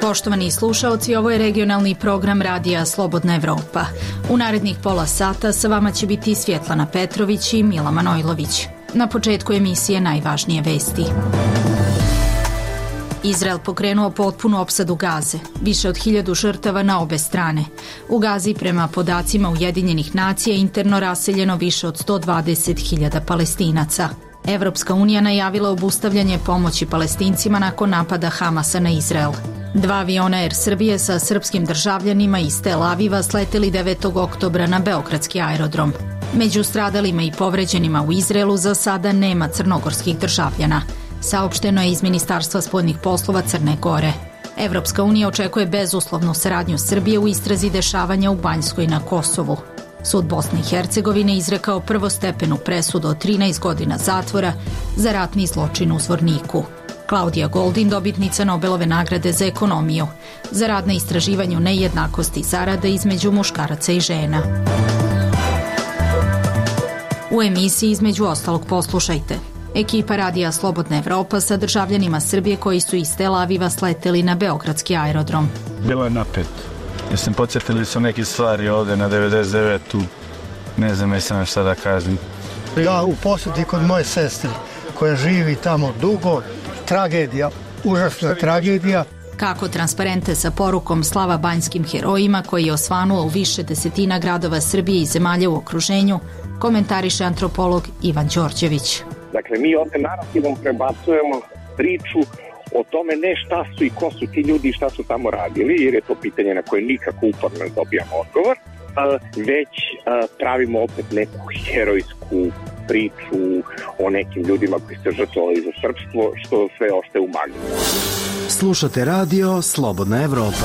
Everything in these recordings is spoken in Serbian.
Poštovani slušaoci, ovo je regionalni program radija Slobodna Evropa. U narednih pola sata sa vama će biti Svjetlana Petrović i Mila Manojlović. Na početku emisije najvažnije vesti. Izrael pokrenuo potpunu opsadu Gaze, više od 1000 žrtava na obe strane. U Gazi, prema podacima Ujedinjenih nacija, interno raseljeno više od 120.000 Palestinaca. Evropska unija najavila obustavljanje pomoći Palestincima nakon napada Hamasa na Izrael. 2 aviona Air Srbije sa srpskim državljanima iz Tel Aviva sleteli 9. oktobra na beogradski aerodrom. Među stradalima i povređenima u Izraelu za sada nema crnogorskih državljana. Saopšteno je iz Ministarstva spoljnih poslova Crne Gore. Evropska unija očekuje bezuslovnu saradnju Srbije u istrazi dešavanja u Banjskoj na Kosovu. Sud Bosne i Hercegovine izrekao prvostepenu presudu od 13 godina zatvora za ratni zločin u Zvorniku. Klaudija Goldin, dobitnica Nobelove nagrade za ekonomiju, za rad na istraživanju nejednakosti zarada između muškaraca i žena. U emisiji između ostalog poslušajte. Ekipa radija Slobodna Evropa sa državljanima Srbije koji su iz Tel Aviva sleteli na beogradski aerodrom. Bilo je napet. Mislim, podsjetili su neke stvari ovdje na 99-u. Ne znam, jesam šta da kažem. Ja u posjeti kod moje sestre koja živi tamo dugo. Tragedija, užasna tragedija. Kako transparente sa porukom slava banjskim herojima koji je osvanuo u više desetina gradova Srbije i zemalja u okruženju, komentariše antropolog Ivan Đorđević. Dakle, mi ovdje narativom prebacujemo priču o tome ne šta su i ko su ti ljudi i šta su tamo radili, jer je to pitanje na koje nikako uporno ne dobijamo odgovor, već pravimo opet neku herojsku priču o nekim ljudima koji se žrtvovali za srpstvo, što sve ostaje u magli. Slušate radio Slobodna Evropa.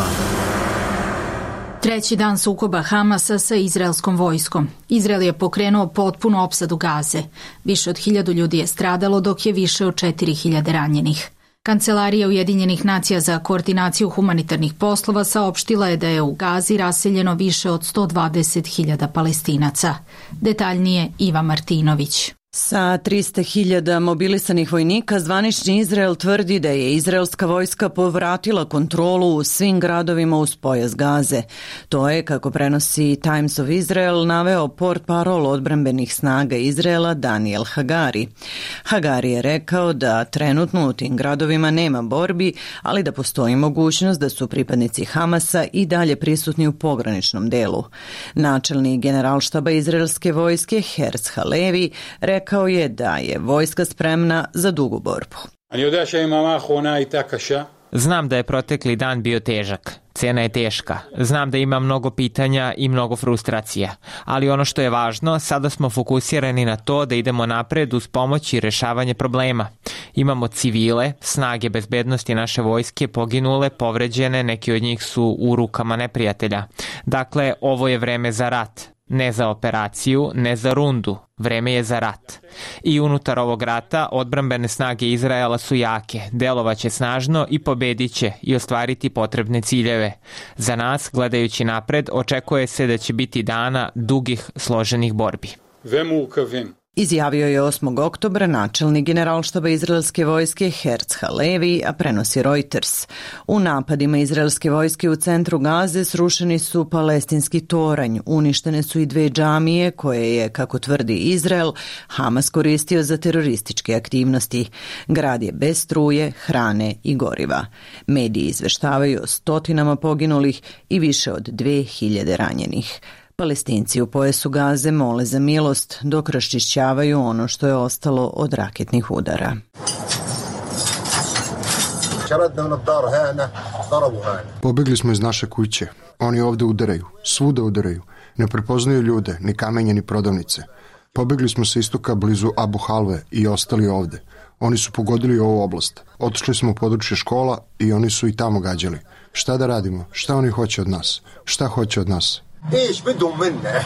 Treći dan sukoba Hamasa sa izraelskom vojskom. Izrael je pokrenuo potpunu opsadu Gaze. Više od 1000 ljudi je stradalo, dok je više od 4000 ranjenih. Kancelarija Ujedinjenih nacija za koordinaciju humanitarnih poslova saopštila je da je u Gazi raseljeno više od 120.000 Palestinaca. Detaljnije Iva Martinović. Sa 300.000 mobilisanih vojnika, zvanični Izrael tvrdi da je izraelska vojska povratila kontrolu u svim gradovima uz pojas Gaze. To je, kako prenosi Times of Israel, naveo portparol odbrambenih snaga Izraela Daniel Hagari. Hagari je rekao da trenutno u tim gradovima nema borbi, ali da postoji mogućnost da su pripadnici Hamasa i dalje prisutni u pograničnom delu. Načelnik generalštaba izraelske vojske Herz Halevi rekao je da je vojska spremna za dugu borbu. Znam da je protekli dan bio težak. Cena je teška. Znam da ima mnogo pitanja i mnogo frustracija. Ali ono što je važno, sada smo fokusirani na to da idemo napred uz pomoć i rešavanje problema. Imamo civile, snage bezbednosti naše vojske poginule, povređene, neki od njih su u rukama neprijatelja. Dakle, ovo je vreme za rat. Ne za operaciju, ne za rundu. Vreme je za rat. I unutar ovog rata odbrambene snage Izraela su jake, delovaće snažno i pobediće i ostvariti potrebne ciljeve. Za nas, gledajući napred, očekuje se da će biti dana dugih, složenih borbi. Izjavio je 8. oktobra načelnik generalštaba izraelske vojske Herz Halevi, a prenosi Reuters. U napadima izraelske vojske u centru Gaze srušeni su palestinski toranj, uništene su i 2 džamije koje je, kako tvrdi Izrael, Hamas koristio za terorističke aktivnosti. Grad je bez struje, hrane i goriva. Mediji izveštavaju o stotinama poginulih i više od 2000 ranjenih. Palestinci u pojasu Gaze mole za milost dok raščišćavaju ono što je ostalo od raketnih udara. Pobegli smo iz naše kuće. Oni ovde udaraju, svuda udaraju. Ne prepoznaju ljude, ni kamenje, ni prodavnice. Pobegli smo sa istoka blizu Abu Halve i ostali ovde. Oni su pogodili ovu oblast. Otišli smo u područje škola i oni su i tamo gađali. Šta da radimo? Šta oni hoće od nas? Šta hoće od nas?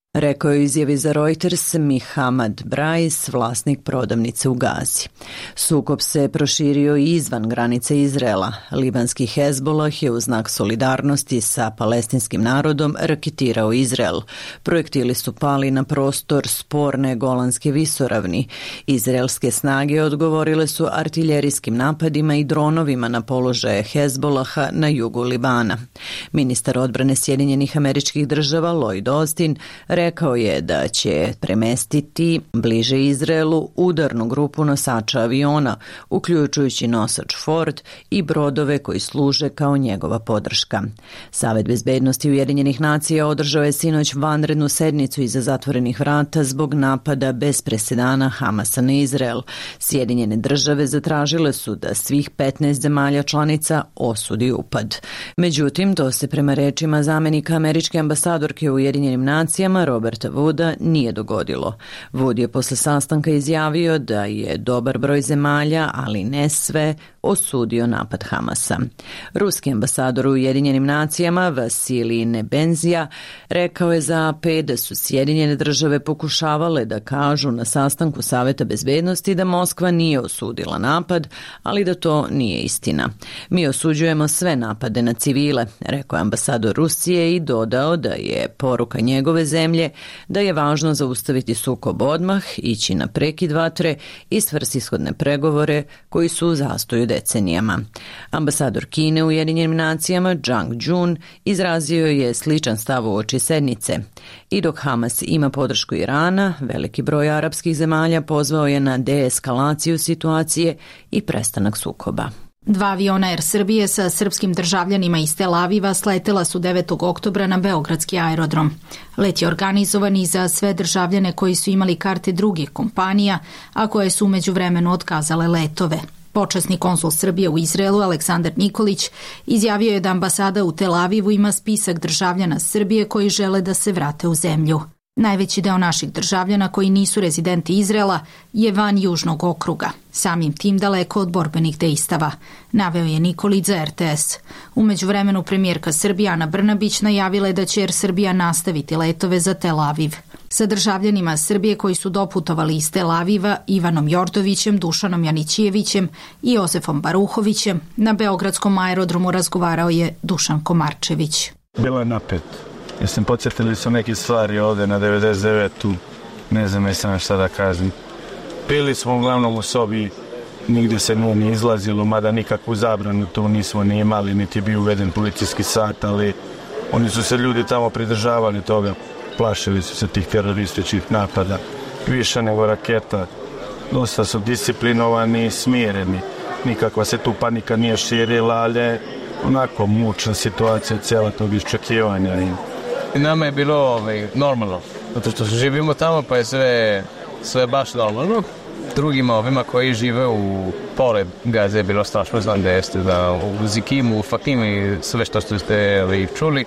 rekao je izjavi za Reuters Mihamad Brais, vlasnik prodavnice u Gazi. Sukob se proširio i izvan granice Izraela. Libanski Hezbollah je u znak solidarnosti sa palestinskim narodom raketirao Izrael. Projektili su pali na prostor sporne Golanske visoravni. Izraelske snage odgovorile su artiljerijskim napadima i dronovima na položaje Hezbollaha na jugu Libana. Ministar odbrane Sjedinjenih Američkih Država Lloyd Austin rekao je da će premestiti bliže Izraelu udarnu grupu nosača aviona, uključujući nosač Ford i brodove koji služe kao njegova podrška. Savet bezbednosti Ujedinjenih nacija održao je sinoć vanrednu sednicu iza zatvorenih vrata zbog napada bez presedana Hamasa na Izrael. Sjedinjene države zatražile su da svih 15 zemalja članica osudi upad. Međutim, to se prema rečima zamenika američke ambasadorke u Ujedinjenim nacijama Roberta Wooda nije dogodilo. Wood je posle sastanka izjavio da je dobar broj zemalja, ali ne sve, osudio napad Hamasa. Ruski ambasador u Ujedinjenim nacijama Vasilij Nebenzija rekao je za AP da su Sjedinjene države pokušavale da kažu na sastanku Saveta bezbednosti da Moskva nije osudila napad, ali da to nije istina. Mi osuđujemo sve napade na civile, rekao je ambasador Rusije i dodao da je poruka njegove zemlje da je važno zaustaviti sukob odmah, ići na prekid vatre i svrsishodne pregovore koji su u zastoju decenijama. Ambasador Kine u Ujedinjenim nacijama Zhang Jun izrazio je sličan stav uoči sednice. I dok Hamas ima podršku Irana, veliki broj arapskih zemalja pozvao je na deeskalaciju situacije i prestanak sukoba. 2 aviona Air Srbije sa srpskim državljanima iz Tel Aviva sletela su 9. oktobra na Beogradski aerodrom. Let je organizovan i za sve državljane koji su imali karte drugih kompanija, a koje su u međuvremenu otkazale letove. Počasni konsul Srbije u Izraelu Aleksandar Nikolić izjavio je da ambasada u Tel Avivu ima spisak državljana Srbije koji žele da se vrate u zemlju. Najveći deo naših državljana koji nisu rezidenti Izraela je van Južnog okruga, samim tim daleko od borbenih dejstava, naveo je Nikolić za RTS. U međuvremenu premijerka Srbije Ana Brnabić najavila je da će Air Srbija nastaviti letove za Tel Aviv. Sa državljanima Srbije koji su doputovali iz Tel Aviva, Ivanom Jordovićem, Dušanom Janićijevićem i Josefom Baruhovićem, na Beogradskom aerodromu razgovarao je Dušan Komarčević. Bilo je napet. Jesam podsjetili su neke stvari ovde na 99-u, ne znam jesam šta da kažem. Pili smo uglavnom u sobi, nigdje se nije ni izlazilo, mada nikakvu zabranu tu nismo ni imali, niti je bio uveden policijski sat, ali oni su se ljudi tamo pridržavali toga, plašili su se tih terorističkih napada, više nego raketa. Dosta su disciplinovani i smireni, nikakva se tu panika nije širila, ali onako mučna situacija cijela tog iščekivanja. Nama je bilo normalno, zato što živimo tamo pa je sve baš normalno. Drugima ovima koji žive u pored Gaze je bilo strašno, znam da jeste da u Zikimu, u Fatimi, sve što ste čuli.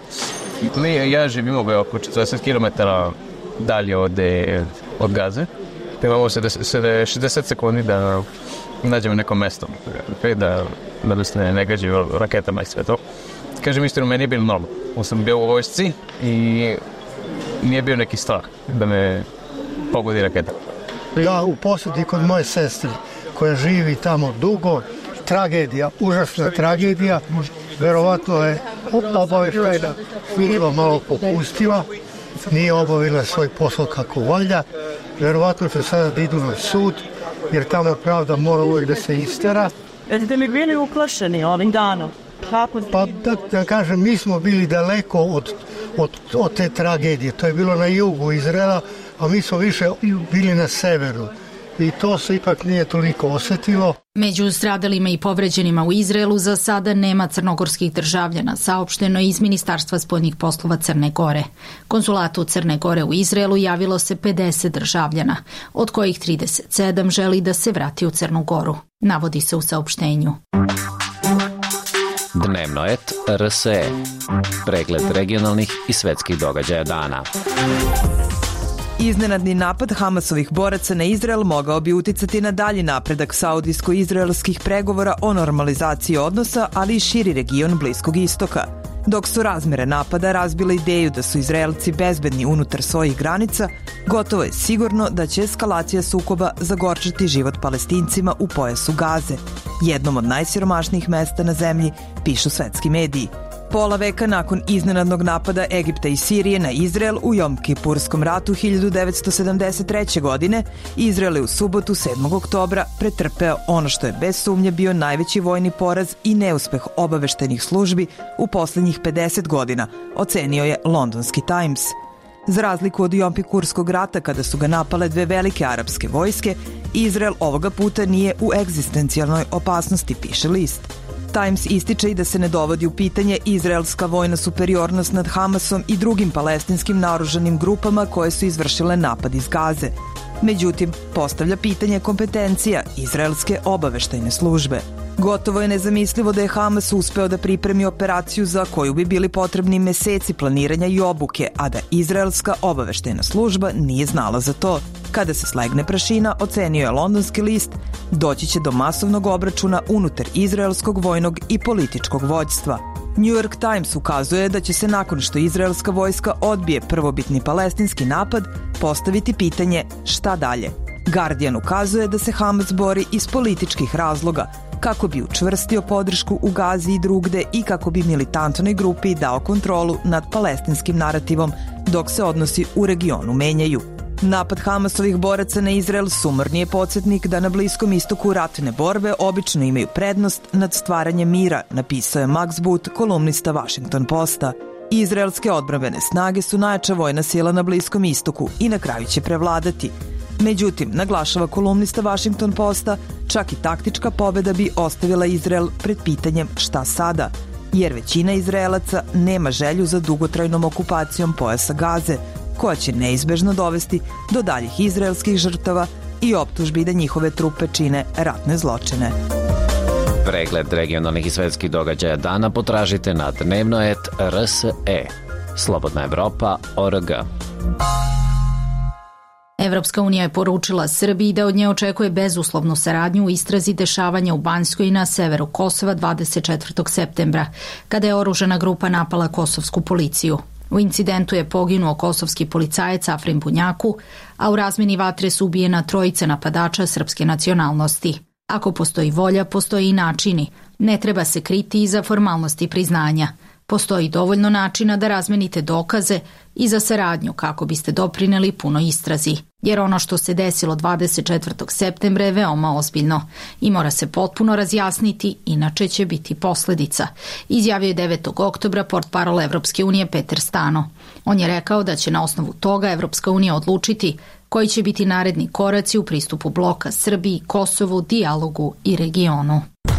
Ja živim oko 40 km dalje od Gaze. Imamo se 60 sekundi da nađemo neko mesto, da ne gađe raketama i sve to. Kažem istinu, meni je bilo normalno. Sam bio u vojsci i nije bio neki strah da me pogodi raketa. Ja u posjeti kod moje sestre koja živi tamo dugo, tragedija, užasna tragedija, verovatno je obavještajna služba malo popustila, nije obavila svoj posao kako valja, verovatno će sada da idu na sud, jer tamo pravda mora uvijek da se istera. Jeste mi bili uplašeni ovim danom? Pa da kažem, mi smo bili daleko od te tragedije. To je bilo na jugu Izraela, a mi smo više bili na severu. I to se ipak nije toliko osjetilo. Među stradalima i povređenima u Izraelu za sada nema crnogorskih državljana, saopšteno je iz Ministarstva spoljnih poslova Crne Gore. Konsulatu Crne Gore u Izraelu javilo se 50 državljana, od kojih 37 želi da se vrati u Crnu Goru, navodi se u saopštenju. Dnevnoet RSE. Pregled regionalnih i svetskih događaja dana. Iznenadni napad Hamasovih boraca na Izrael mogao bi uticati na dalji napredak saudijsko-izraelskih pregovora o normalizaciji odnosa, ali i širi region Bliskog istoka. Dok su razmere napada razbile ideju da su Izraelci bezbedni unutar svojih granica, gotovo je sigurno da će eskalacija sukoba zagorčati život Palestincima u pojasu Gaze, jednom od najsiromašnijih mesta na zemlji, pišu svetski mediji. Pola veka nakon iznenadnog napada Egipta i Sirije na Izrael u Jom Kipurskom ratu 1973. godine, Izrael je u subotu 7. oktobra pretrpeo ono što je bez sumnje bio najveći vojni poraz i neuspeh obaveštajnih službi u poslednjih 50 godina, ocenio je londonski Times. Za razliku od Jom Kippurskog rata kada su ga napale dve velike arapske vojske, Izrael ovoga puta nije u egzistencijalnoj opasnosti, piše list. Times ističe i da se ne dovodi u pitanje izraelska vojna superiornost nad Hamasom i drugim palestinskim naoružanim grupama koje su izvršile napad iz Gaze. Međutim, postavlja pitanje kompetencija izraelske obaveštajne službe. Gotovo je nezamislivo da je Hamas uspeo da pripremi operaciju za koju bi bili potrebni meseci planiranja i obuke, a da izraelska obaveštajna služba nije znala za to. Kada se slegne prašina, ocenio je londonski list, doći će do masovnog obračuna unutar izraelskog vojnog i političkog vođstva. New York Times ukazuje da će se nakon što izraelska vojska odbije prvobitni palestinski napad postaviti pitanje šta dalje. Guardian ukazuje da se Hamas bori iz političkih razloga, kako bi učvrstio podršku u Gazi i drugde i kako bi militantnoj grupi dao kontrolu nad palestinskim narativom dok se odnosi u regionu menjaju. Napad Hamasovih boraca na Izrael sumorni je podsjetnik da na Bliskom istoku ratne borbe obično imaju prednost nad stvaranjem mira, napisao je Max Boot, kolumnista Washington Posta. Izraelske odbrambene snage su najjača vojna sila na Bliskom istoku i na kraju će prevladati. Međutim, naglašava kolumnista Washington Posta, čak i taktička pobeda bi ostavila Izrael pred pitanjem šta sada, jer većina Izraelaca nema želju za dugotrajnom okupacijom pojasa Gaze, koja će neizbežno dovesti do daljih izraelskih žrtava i optužbi da njihove trupe čine ratne zločine. Pregled regionalnih i svetskih događaja dana potražite na dnevnoet.rs.e. Slobodna Evropa.org. Evropska unija je poručila Srbiji da od nje očekuje bezuslovnu saradnju u istrazi dešavanja u Banjskoj i na severu Kosova 24. septembra, kada je oružana grupa napala kosovsku policiju. U incidentu je poginuo kosovski policajac Afrim Bunjaku, a u razmeni vatre su ubijena trojica napadača srpske nacionalnosti. Ako postoji volja, postoji i načini. Ne treba se kriti iza formalnosti priznanja. Postoji dovoljno načina da razmenite dokaze i za saradnju kako biste doprineli punoj istrazi. Jer ono što se desilo 24. septembra je veoma ozbiljno i mora se potpuno razjasniti, inače će biti posledica, izjavio je 9. oktobra portparol Evropske unije Peter Stano. On je rekao da će na osnovu toga Evropska unija odlučiti koji će biti naredni koraci u pristupu bloka Srbiji, Kosovu, dijalogu i regionu.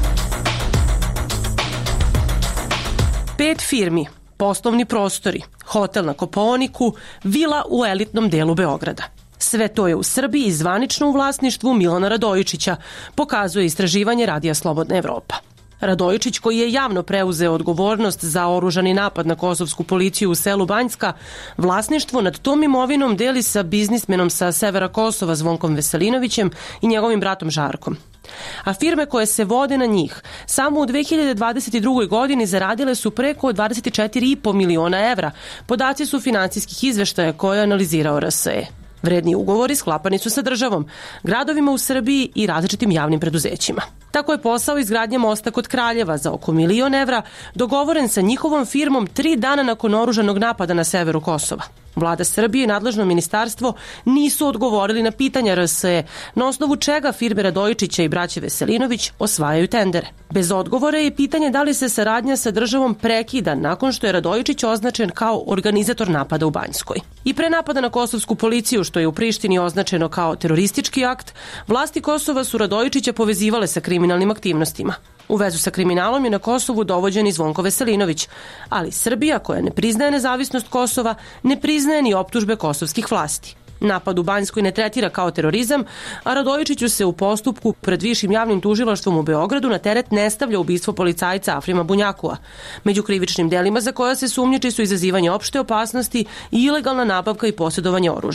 5 firmi, poslovni prostori, hotel na Kopaoniku, vila u elitnom delu Beograda. Sve to je u Srbiji zvanično u vlasništvu Milana Radojičića, pokazuje istraživanje Radija Slobodna Evropa. Radojičić, koji je javno preuzeo odgovornost za oružani napad na kosovsku policiju u selu Banjska, vlasništvo nad tom imovinom deli sa biznismenom sa severa Kosova Zvonkom Veselinovićem i njegovim bratom Žarkom. A firme koje se vode na njih samo u 2022. godini zaradile su preko 24,5 miliona evra. Podaci su finansijskih izveštaja koje je analizirao RSE. Vredni ugovori sklapani su sa državom, gradovima u Srbiji i različitim javnim preduzećima. Tako je posao izgradnje mosta kod Kraljeva za oko 1 milion evra dogovoren sa njihovom firmom 3 dana nakon oružanog napada na severu Kosova. Vlada Srbije i nadležno ministarstvo nisu odgovorili na pitanja RSE, na osnovu čega firme Radojičića i braće Veselinović osvajaju tendere. Bez odgovora je pitanje da li se saradnja sa državom prekida nakon što je Radojičić označen kao organizator napada u Banjskoj. I pre napada na kosovsku policiju, što je u Prištini označeno kao teroristički akt, vlasti Kosova su Radojičića povezivale sa kriminalnim aktivnostima. U vezu sa kriminalom je na Kosovu dovođen i Zvonko Veselinović, ali Srbija, koja ne priznaje nezavisnost Kosova, ne priznaje ni optužbe kosovskih vlasti. Napad u Banjskoj ne tretira kao terorizam, a Radojičiću se u postupku pred Višim javnim tužilaštvom u Beogradu na teret ne stavlja ubistvo policajca Afrima Bunjakua. Među krivičnim delima za koja se sumnjiči su izazivanje opšte opasnosti i ilegalna nabavka i posjedovanje oružja.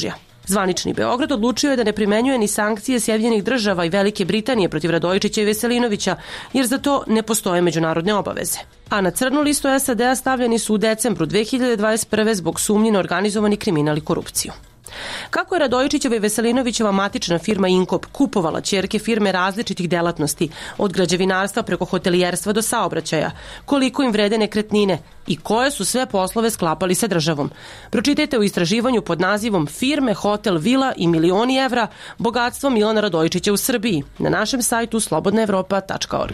Zvanični Beograd odlučio je da ne primenjuje ni sankcije Sjedinjenih Država i Velike Britanije protiv Radojičića i Veselinovića, jer za to ne postoje međunarodne obaveze. A na crnu listu SAD-a stavljeni su u decembru 2021. zbog sumnji na organizovani kriminal i korupciju. Kako je Radojičićeva i Veselinovićeva matična firma Inkop kupovala ćerke firme različitih delatnosti, od građevinarstva preko hotelijerstva do saobraćaja, koliko im vrede nekretnine i koje su sve poslove sklapali sa državom. Pročitajte u istraživanju pod nazivom Firme, hotel, vila i milioni evra, bogatstvo Milana Radojičića u Srbiji na našem sajtu slobodnaevropa.org.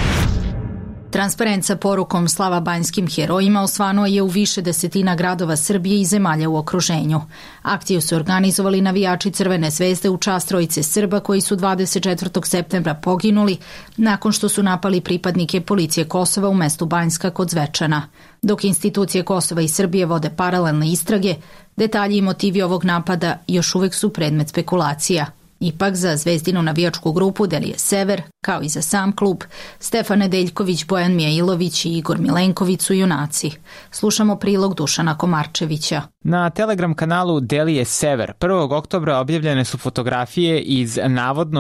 Transparent sa porukom Slava banjskim herojima osvanuo je u više desetina gradova Srbije i zemalja u okruženju. Akciju su organizovali navijači Crvene zvezde u čast trojice Srba koji su 24. septembra poginuli nakon što su napali pripadnike policije Kosova u mestu Banjska kod Zvečana. Dok institucije Kosova i Srbije vode paralelne istrage, detalji i motivi ovog napada još uvek su predmet spekulacija. Ipak za Zvezdinu navijačku grupu Delije Sever, kao i za sam klub, Stefan Nedeljković, Bojan Mijailović i Igor Milenković su junaci. Slušamo prilog Dušana Komarčevića. Na Telegram kanalu Delije Sever 1. oktobra objavljene su fotografije iz navodno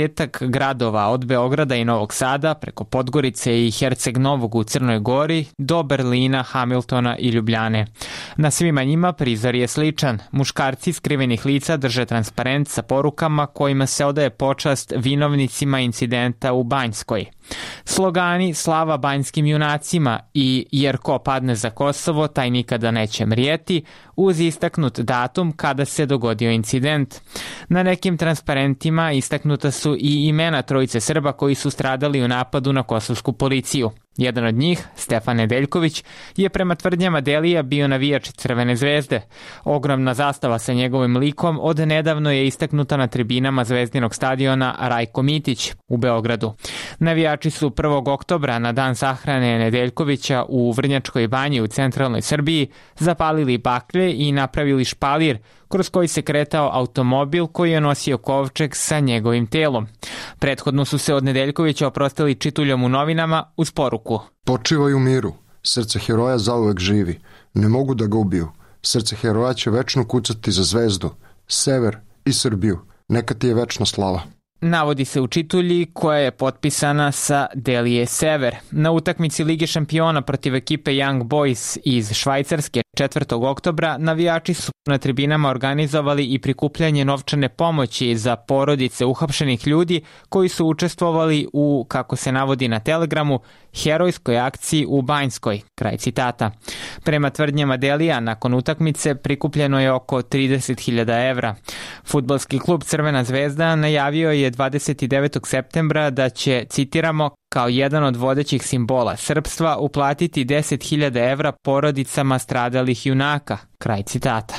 30 gradova od Beograda i Novog Sada preko Podgorice i Herceg Novog u Crnoj Gori do Berlina, Hamiltona i Ljubljane. Na svima njima prizor je sličan. Muškarci skrivenih lica drže transparent sa porukama kojima se odaje počast vinovnicima incidenta u Banjskoj. Slogani Slava banjskim junacima i Jer ko padne za Kosovo, taj nikada neće mrijeti, uz istaknut datum kada se dogodio incident. Na nekim transparentima istaknuta su i imena trojice Srba koji su stradali u napadu na kosovsku policiju. Jedan od njih, Stefan Nedeljković, je prema tvrdnjama Delija bio navijač Crvene zvezde. Ogromna zastava sa njegovim likom od nedavno je istaknuta na tribinama Zvezdinog stadiona Rajko Mitić u Beogradu. Navijači su 1. oktobra na dan sahrane Nedeljkovića u Vrnjačkoj banji u centralnoj Srbiji zapalili baklje i napravili špalir kroz koji se kretao automobil koji je nosio kovčeg sa njegovim telom. Prethodno su se od Nedeljkovića oprostili čituljom u novinama uz poruku: Počivaj u miru, srce heroja zauvek živi, ne mogu da ga ubiju, srce heroja će večno kucati za Zvezdu, Sever i Srbiju, neka ti je večna slava. Navodi se u čitulji koja je potpisana sa Delije Sever. Na utakmici Lige šampiona protiv ekipe Young Boys iz Švajcarske 4. oktobra navijači su na tribinama organizovali i prikupljanje novčane pomoći za porodice uhapšenih ljudi koji su učestvovali u, kako se navodi na Telegramu, herojskoj akciji u Banjskoj. Kraj citata. Prema tvrdnjama Delija, nakon utakmice prikupljeno je oko 30.000 evra. Fudbalski klub Crvena zvezda najavio je 29. septembra da će, citiramo, kao jedan od vodećih simbola srpstva uplatiti 10.000 evra porodicama stradalih junaka. Kraj citata.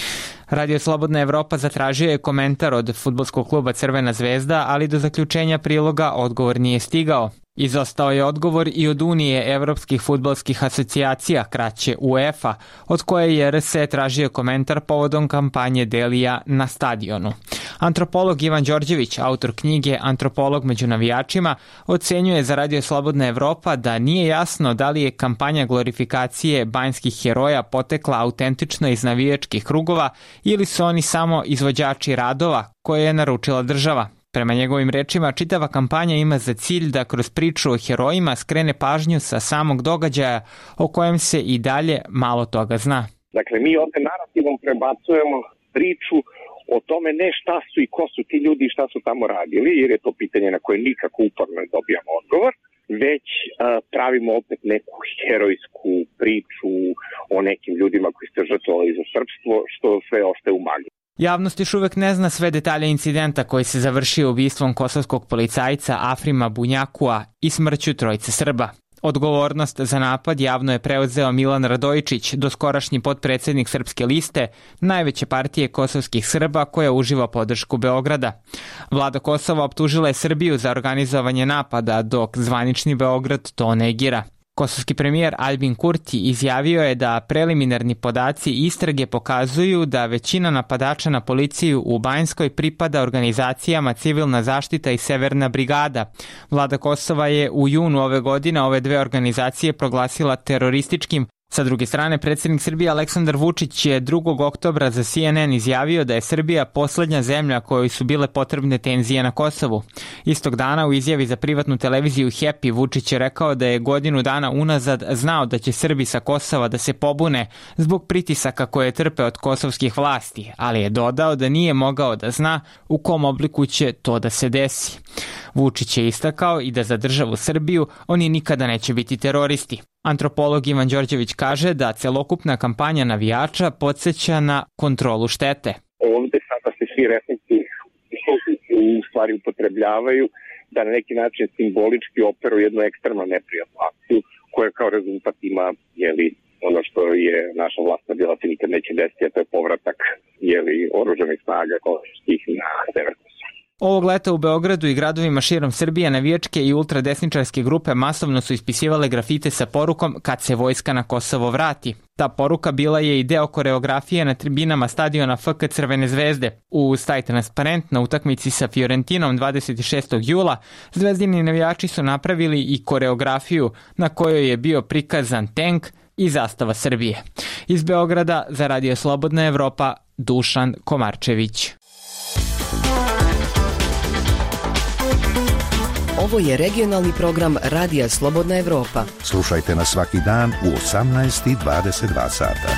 Radio Slobodna Evropa zatražio je komentar od fudbalskog kluba Crvena zvezda, ali do zaključenja priloga odgovor nije stigao. Izostao je odgovor i od Unije evropskih fudbalskih asocijacija, kraće UEFA, od koje je RS tražio komentar povodom kampanje Delija na stadionu. Antropolog Ivan Đorđević, autor knjige Antropolog među navijačima, ocenjuje za Radio Slobodna Evropa da nije jasno da li je kampanja glorifikacije banjskih heroja potekla autentično iz navijačkih krugova ili su oni samo izvođači radova koje je naručila država. Prema njegovim rečima, čitava kampanja ima za cilj da kroz priču o herojima skrene pažnju sa samog događaja o kojem se i dalje malo toga zna. Dakle, mi ovde narativom prebacujemo priču o tome ne šta su i ko su ti ljudi i šta su tamo radili, jer je to pitanje na koje nikako uporno ne dobijamo odgovor, već pravimo opet neku herojsku priču o nekim ljudima koji ste žrtvovali za srpstvo, što sve ostaje u magli. Javnost još uvek ne zna sve detalje incidenta koji se završio ubistvom kosovskog policajca Afrima Bunjakua i smrću trojice Srba. Odgovornost za napad javno je preuzeo Milan Radojičić, doskorašnji potpredsednik Srpske liste, najveće partije kosovskih Srba koja uživa podršku Beograda. Vlada Kosova optužila je Srbiju za organizovanje napada, dok zvanični Beograd to negira. Kosovski premijer Albin Kurti izjavio je da preliminarni podaci istrage pokazuju da većina napadača na policiju u Banjskoj pripada organizacijama Civilna zaštita i Severna brigada. Vlada Kosova je u junu ove godine ove dve organizacije proglasila terorističkim, Sa druge strane, predsjednik Srbije Aleksandar Vučić je 2. oktobra za CNN izjavio da je Srbija poslednja zemlja kojoj su bile potrebne tenzije na Kosovu. Istog dana u izjavi za privatnu televiziju Happy Vučić je rekao da je godinu dana unazad znao da će Srbi sa Kosova da se pobune zbog pritisaka koje trpe od kosovskih vlasti, ali je dodao da nije mogao da zna u kom obliku će to da se desi. Vučić je istakao i da za državu Srbiju oni nikada neće biti teroristi. Antropolog Ivan Đorđević kaže da celokupna kampanja navijača podsjeća na kontrolu štete. Ovde sada se svi resnici u stvari upotrebljavaju da na neki način simbolički operu jednu ekstremno neprijatnu akciju koja kao rezultat ima ono što je naša vlast bila se nikad neće desiti, a to je povratak oružanih snaga kosovskih na sever Kosova. Ovog leta u Beogradu i gradovima širom Srbije navijačke i ultradesničarske grupe masovno su ispisivale grafite sa porukom "Kad se vojska na Kosovo vrati". Ta poruka bila je i deo koreografije na tribinama stadiona FK Crvene zvezde. U Staj transparent na utakmici sa Fiorentinom 26. jula zvezdini navijači su napravili i koreografiju na kojoj je bio prikazan tenk i zastava Srbije. Iz Beograda za Radio Slobodna Evropa, Dušan Komarčević. Ovo je regionalni program Radija Slobodna Evropa. Slušajte nas svaki dan u 18:22 sata.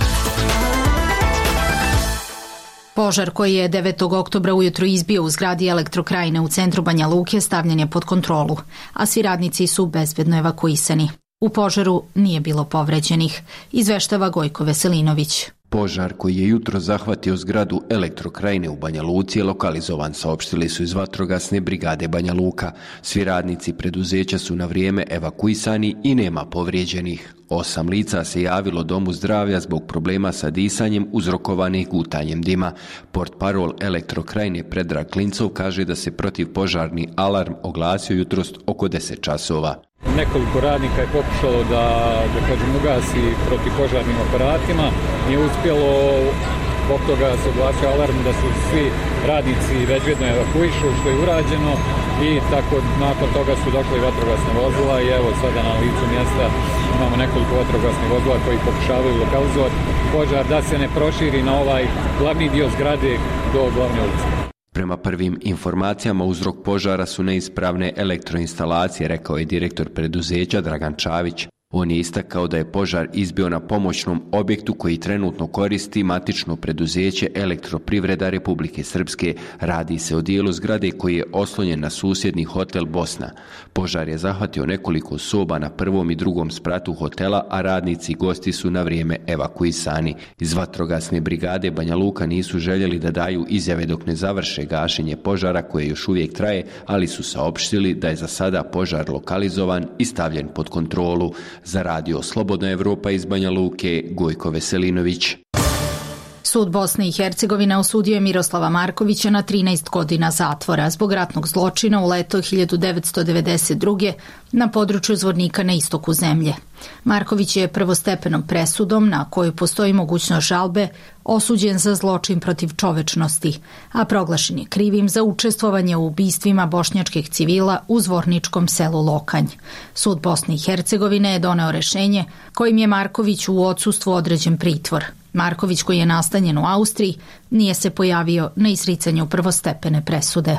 Požar koji je 9. oktobra ujutro izbio u zgradi Elektrokrajine u centru Banja Luke stavljen je pod kontrolu, a svi radnici su bezbedno evakuisani. U požaru nije bilo povređenih, izveštava Gojko Veselinović. Požar koji je jutro zahvatio zgradu Elektrokrajine u Banja Luci je lokalizovan, saopštili su iz vatrogasne brigade Banja Luka. Svi radnici preduzeća su na vrijeme evakuisani i nema povrijeđenih. 8 lica se javilo domu zdravlja zbog problema sa disanjem uzrokovanih gutanjem dima. Portparol Elektrokrajine Predrag Klincov kaže da se protivpožarni alarm oglasio jutros oko 10 časova. Nekoliko radnika je pokušalo da ugasi protivpožarnim aparatima. Nije uspjelo, zbog toga se oglasio alarm da su svi radnici bezbjedno evakuišu, što je urađeno, i tako nakon toga su došli vatrogasna vozila i evo sada na licu mjesta imamo nekoliko vatrogasnih vozila koji pokušavaju lokalizovati požar da se ne proširi na ovaj glavni dio zgrade do glavne ulice. Prema prvim informacijama uzrok požara su neispravne elektroinstalacije, rekao je direktor preduzeća Dragan Čavić. On je istakao da je požar izbio na pomoćnom objektu koji trenutno koristi matično preduzeće Elektroprivreda Republike Srpske. Radi se o dijelu zgrade koji je oslonjen na susjedni hotel Bosna. Požar je zahvatio nekoliko soba na prvom i drugom spratu hotela, a radnici i gosti su na vrijeme evakuisani. Iz vatrogasne brigade Banja Luka nisu željeli da daju izjave dok ne završe gašenje požara koje još uvijek traje, ali su saopštili da je za sada požar lokalizovan i stavljen pod kontrolu. Za Radio Slobodna Evropa iz Banja Luke, Gojko Veselinović. Sud Bosne i Hercegovine osudio je Miroslava Markovića na 13 godina zatvora zbog ratnog zločina u leto 1992. na području Zvornika na istoku zemlje. Marković je prvostepenom presudom, na kojoj postoji mogućnost žalbe, osuđen za zločin protiv čovečnosti, a proglašen je krivim za učestvovanje u ubistvima bošnjačkih civila u zvorničkom selu Lokanj. Sud Bosne i Hercegovine je doneo rešenje kojim je Marković u odsustvu određen pritvor. Marković, koji je nastanjen u Austriji, nije se pojavio na izricanju prvostepene presude.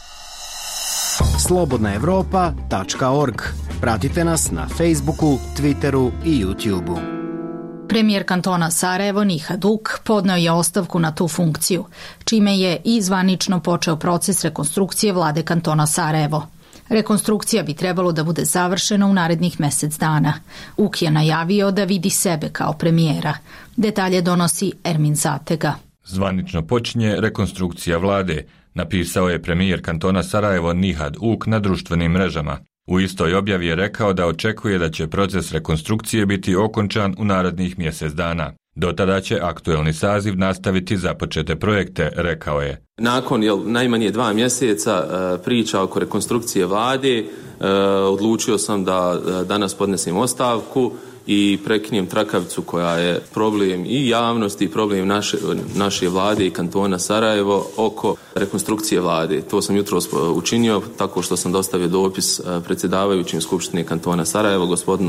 slobodnaevropa.org. Pratite nas na Facebooku, Twitteru i YouTubeu. Premijer kantona Sarajevo Nihad Uk podneo je ostavku na tu funkciju, čime je i zvanično počeo proces rekonstrukcije vlade kantona Sarajevo. Rekonstrukcija bi trebalo da bude završena u narednih mjesec dana. Uk je najavio da vidi sebe kao premijera. Detalje donosi Ermin Zatega. Zvanično počinje rekonstrukcija vlade, napisao je premijer kantona Sarajevo Nihad Uk na društvenim mrežama. U istoj objavi je rekao da očekuje da će proces rekonstrukcije biti okončan u narednih mjesec dana. Do tada će aktuelni saziv nastaviti započete projekte, rekao je. Nakon najmanje 2 mjeseca priča oko rekonstrukcije vlade, odlučio sam da danas podnesem ostavku i prekinem trakavicu koja je problem i javnosti i problem naše vlade i kantona Sarajevo oko rekonstrukcije vlade. To sam jutros učinio tako što sam dostavio dopis predsjedavajućim Skupštine kantona Sarajevo, gospodinu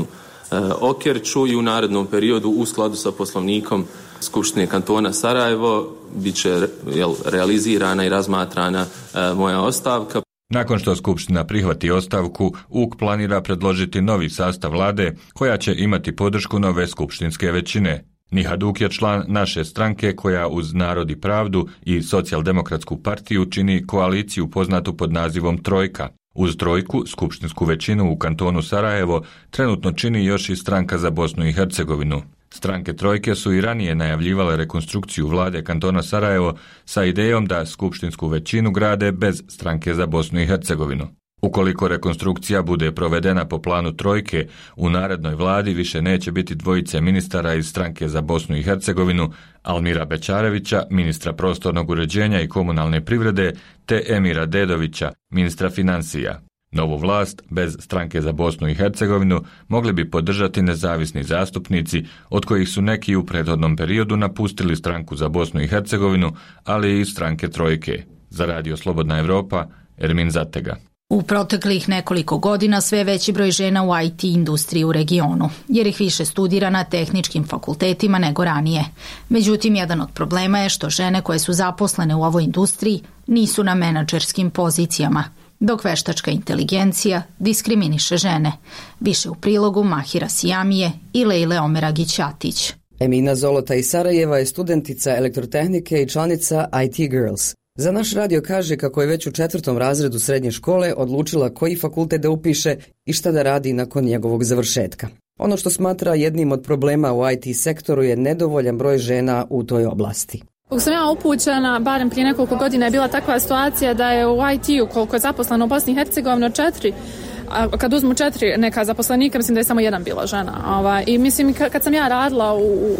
Okerču i u narednom periodu u skladu sa poslovnikom Skupštine kantona Sarajevo bit će realizirana i razmatrana moja ostavka. Nakon što Skupština prihvati ostavku, UK planira predložiti novi sastav vlade koja će imati podršku nove skupštinske većine. Nihad UK je član naše stranke koja uz Narod i pravdu i Socijaldemokratsku partiju čini koaliciju poznatu pod nazivom Trojka. Uz Trojku, skupštinsku većinu u kantonu Sarajevo trenutno čini još i Stranka za Bosnu i Hercegovinu. Stranke Trojke su i ranije najavljivale rekonstrukciju vlade kantona Sarajevo sa idejom da skupštinsku većinu grade bez Stranke za Bosnu i Hercegovinu. Ukoliko rekonstrukcija bude provedena po planu Trojke, u narednoj vladi više neće biti dvojice ministara iz Stranke za Bosnu i Hercegovinu, Almira Bećarevića, ministra prostornog uređenja i komunalne privrede, te Emira Dedovića, ministra financija. Novu vlast, bez Stranke za Bosnu i Hercegovinu, mogli bi podržati nezavisni zastupnici, od kojih su neki u prethodnom periodu napustili Stranku za Bosnu i Hercegovinu, ali i stranke Trojke. Za Radio Slobodna Evropa, Ermin Zatega. U proteklih nekoliko godina sve veći broj žena u IT industriji u regionu, jer ih više studira na tehničkim fakultetima nego ranije. Međutim, jedan od problema je što žene koje su zaposlene u ovoj industriji nisu na menadžerskim pozicijama, dok veštačka inteligencija diskriminiše žene. Više u prilogu Mahira Sijamije i Lejle Omeragić-Atić. Emina Zolota iz Sarajeva je studentica elektrotehnike i članica IT Girls. Za naš radio kaže kako je već u 4. razredu srednje škole odlučila koji fakultet da upiše i šta da radi nakon njegovog završetka. Ono što smatra jednim od problema u IT sektoru je nedovoljan broj žena u toj oblasti. Kako sam ja upućena, barem prije nekoliko godina je bila takva situacija da je u IT-u koliko je zaposleno u Bosni i Hercegovini 4, a kad uzmu 4 neka zaposlenika, mislim da je samo jedan bila žena. I mislim kad sam ja radila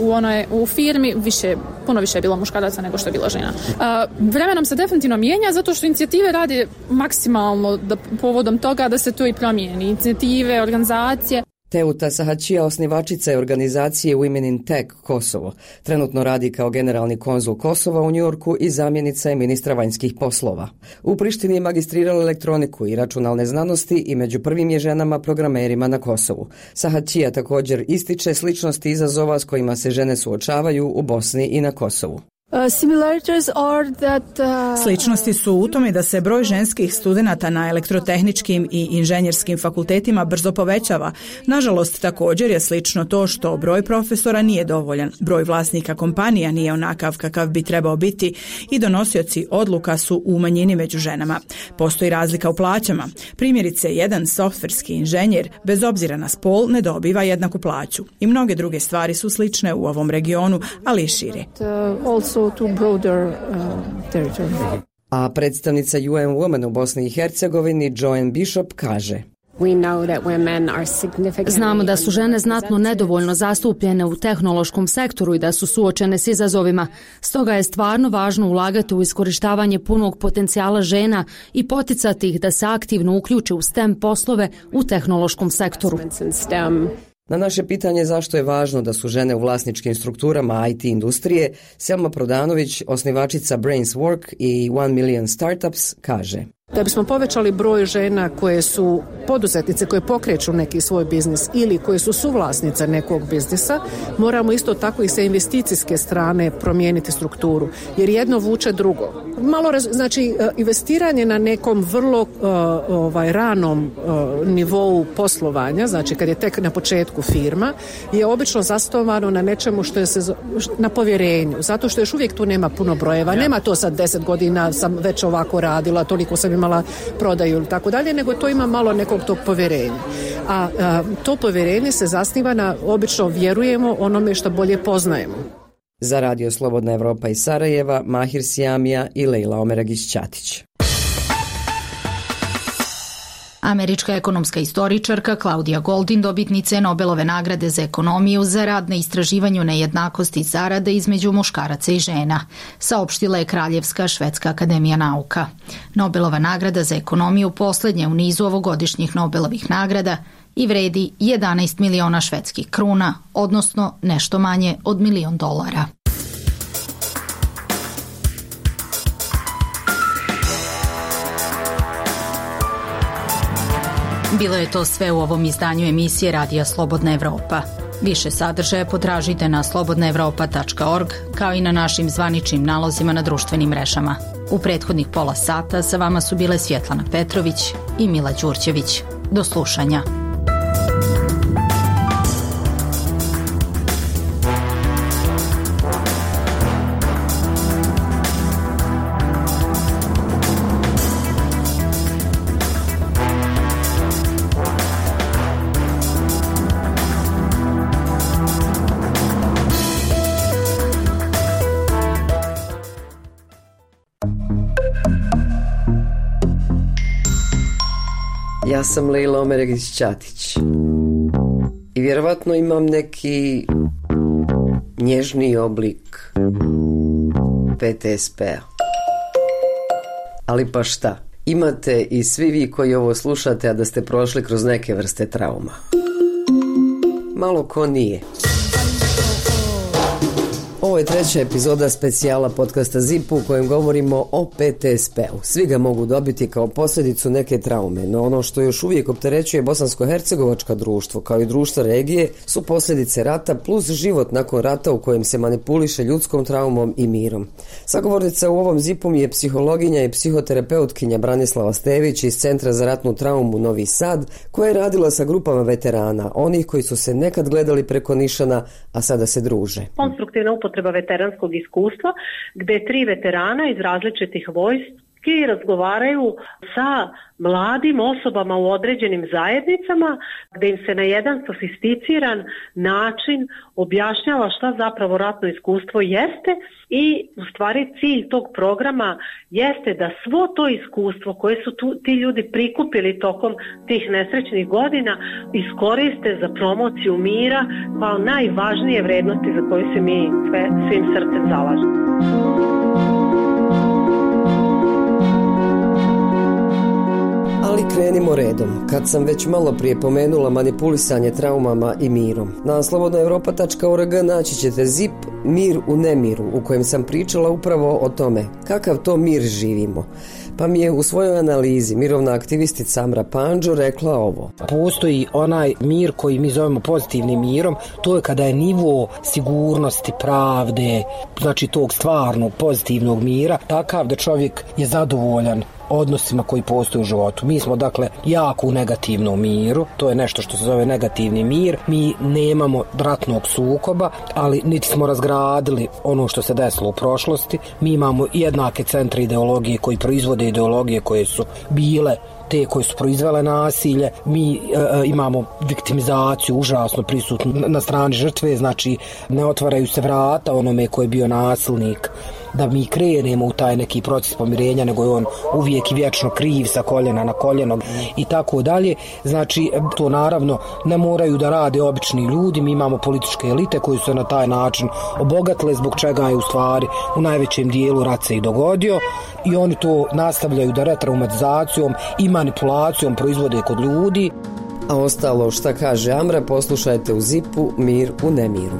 u firmi, puno više je bilo muškaraca nego što je bila žena. Vremenom se definitivno mijenja zato što inicijative rade maksimalno povodom toga da se to i promijeni. Inicijative, organizacije. Teuta Sahačija, osnivačica je organizacije Women in Tech Kosovo. Trenutno radi kao generalni konzul Kosova u Njujorku i zamjenica je ministra vanjskih poslova. U Prištini je magistrirala elektroniku i računalne znanosti i među prvim je ženama programerima na Kosovu. Sahačija također ističe sličnosti izazova s kojima se žene suočavaju u Bosni i na Kosovu. Sličnosti su u tome da se broj ženskih studenata na elektrotehničkim i inženjerskim fakultetima brzo povećava. Nažalost, također je slično to što broj profesora nije dovoljan, broj vlasnika kompanija nije onakav kakav bi trebao biti i donosioci odluka su u manjini među ženama. Postoji razlika u plaćama. Primjerice, jedan softverski inženjer, bez obzira na spol, ne dobiva jednaku plaću. I mnoge druge stvari su slične u ovom regionu, ali i šire. A predstavnica UN Women u Bosni i Hercegovini Joan Bishop kaže: Znamo da su žene znatno nedovoljno zastupljene u tehnološkom sektoru i da su suočene s izazovima. Stoga je stvarno važno ulagati u iskorištavanje punog potencijala žena i poticati ih da se aktivno uključe u STEM poslove u tehnološkom sektoru. Na naše pitanje zašto je važno da su žene u vlasničkim strukturama IT industrije, Selma Prodanović, osnivačica Brains Work i 1 Million Startups, kaže: Da bismo povećali broj žena koje su poduzetnice, koje pokreću neki svoj biznis ili koje su suvlasnice nekog biznisa, moramo isto tako i sa investicijske strane promijeniti strukturu, jer jedno vuče drugo. Znači, investiranje na nekom vrlo ranom nivou poslovanja, znači kad je tek na početku firma, je obično zasnovano na nečemu što je na povjerenju, zato što još uvijek tu nema puno brojeva, nema to sad 10 godina sam već ovako radila, toliko sam imala prodaju ili tako dalje, nego to ima malo nekog tog povjerenja. A to povjerenje se zasniva na, obično vjerujemo onome što bolje poznajemo. Za Radio Slobodna Evropa iz Sarajeva, Mahir Sijamija i Lejla Omeragić-Ćatić. Američka ekonomska istoričarka Claudia Goldin dobitnica je Nobelove nagrade za ekonomiju za rad na istraživanju nejednakosti zarade između muškaraca i žena, saopštila je Kraljevska švedska akademija nauka. Nobelova nagrada za ekonomiju posljednja u nizu ovogodišnjih Nobelovih nagrada i vredi 11 miliona švedskih kruna, odnosno nešto manje od $1 milion. Bilo je to sve u ovom izdanju emisije Radija Slobodna Evropa. Više sadržaja potražite na slobodnaevropa.org, kao i na našim zvaničnim nalozima na društvenim mrežama. U prethodnih pola sata sa vama su bile Svjetlana Petrović i Mila Đurđević. Do slušanja. Ja sam Lejla Omeregić-Ćatić i vjerovatno imam neki nježniji oblik PTSP-a. Ali pa šta, imate i svi vi koji ovo slušate, a da ste prošli kroz neke vrste trauma. Malo ko nije. Ovo je treća epizoda specijala podcasta ZIP u kojem govorimo o PTSP-u. Svi ga mogu dobiti kao posljedicu neke traume, no ono što još uvijek opterećuje bosansko-hercegovačka društvo, kao i društva regije, su posljedice rata plus život nakon rata u kojem se manipuliše ljudskom traumom i mirom. Sagovornica u ovom ZIP-u je psihologinja i psihoterapeutkinja Branislava Stević iz Centra za ratnu traumu Novi Sad, koja je radila sa grupama veterana, onih koji su se nekad gledali preko nišana, a sada se druže. Konstruktivna upotreba veteranskog iskustva, gdje 3 veterana iz različitih vojski razgovaraju sa mladim osobama u određenim zajednicama, gdje im se na jedan sofisticiran način objašnjava šta zapravo ratno iskustvo jeste i u stvari cilj tog programa jeste da svo to iskustvo koje su ti ljudi prikupili tokom tih nesrećnih godina iskoriste za promociju mira kao najvažnije vrednosti za koje se mi svim srcem zalažemo. Ali krenimo redom. Kad sam već malo prije pomenula manipulisanje traumama i mirom, na slobodnaevropa.org naći ćete ZIP Mir u nemiru, u kojem sam pričala upravo o tome kakav to mir živimo. Pa mi je u svojoj analizi mirovna aktivistica Amra Pandžo rekla ovo. Postoji onaj mir koji mi zovemo pozitivnim mirom, to je kada je nivo sigurnosti, pravde, znači tog stvarnog pozitivnog mira, takav da čovjek je zadovoljan odnosima koji postoje u životu. Mi smo dakle jako u negativnom miru, to je nešto što se zove negativni mir. Mi nemamo ratnog sukoba, ali niti smo razgradili ono što se desilo u prošlosti. Mi imamo jednake centre ideologije koji proizvode ideologije koje su bile te koje su proizvele nasilje. Mi imamo viktimizaciju užasno prisutnu na strani žrtve, znači ne otvaraju se vrata onome koji je bio nasilnik da mi krenemo u taj neki proces pomirenja, nego je on uvijek i vječno kriv sa koljena na koljeno i tako dalje. Znači to naravno ne moraju da rade obični ljudi, mi imamo političke elite koji su na taj način obogatile, zbog čega je u stvari u najvećem dijelu rat se i dogodio, i oni to nastavljaju da retraumatizacijom i manipulacijom proizvode kod ljudi. A ostalo šta kaže Amra poslušajte u ZIP-u Mir u nemiru.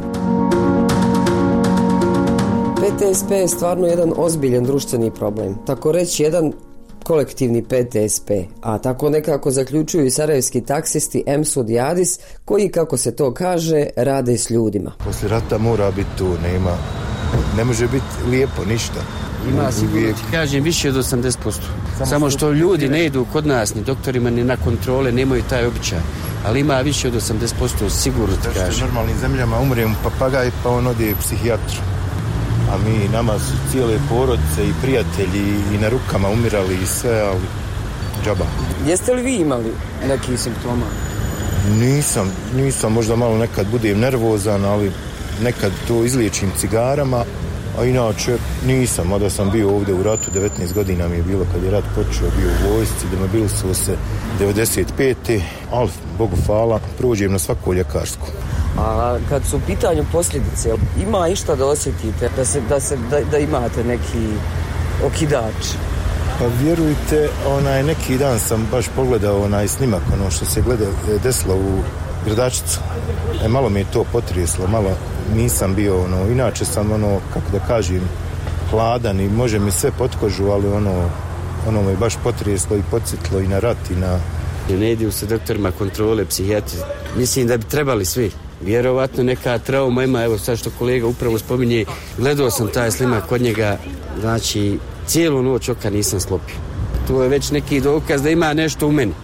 PTSP je stvarno jedan ozbiljan društveni problem, tako reći jedan kolektivni PTSP, a tako nekako zaključuju i sarajevski taksisti Emsud i Adis, koji, kako se to kaže, rade s ljudima. Poslije rata mora biti tu, ne može biti lijepo ništa. Ima sigurno, ti kažem, više od 80%. Samo što ljudi ne idu kod nas, ni doktorima, ni na kontrole, nemaju taj običaj. Ali ima više od 80%, sigurno ti kažem. U normalnim zemljama umre mu papagaj, pa on ode psihijatru. A nama su cijele porodice i prijatelji i na rukama umirali i sve, ali džaba. Jeste li vi imali neki simptoma? Nisam, možda malo nekad budem nervozan, ali nekad to izliječim cigarama, a inače nisam, mada sam bio ovdje u ratu, 19 godina mi je bilo kad je rat počeo, bio u vojsci, demobilisao su se 95. Ali, Bogu hvala, prođem na svaku ljekarsku. A kad su u pitanju posljedice, ima išta da osjetite, da imate neki okidač? Pa vjerujte, neki dan sam baš pogledao snimak, što se desilo u Gradačicu. Malo mi je to potreslo, malo nisam bio, inače sam, kako da kažem, hladan i može mi sve pod kožu, ali ono me baš potreslo i podsjetilo i na rat i Ne idu se doktorima kontrole, psihijatri. Mislim da bi trebali svi. Vjerovatno neka trauma ima, evo sad što kolega upravo spominje, gledao sam taj snimak kod njega, znači cijelu noć oka nisam slopio. To je već neki dokaz da ima nešto u meni.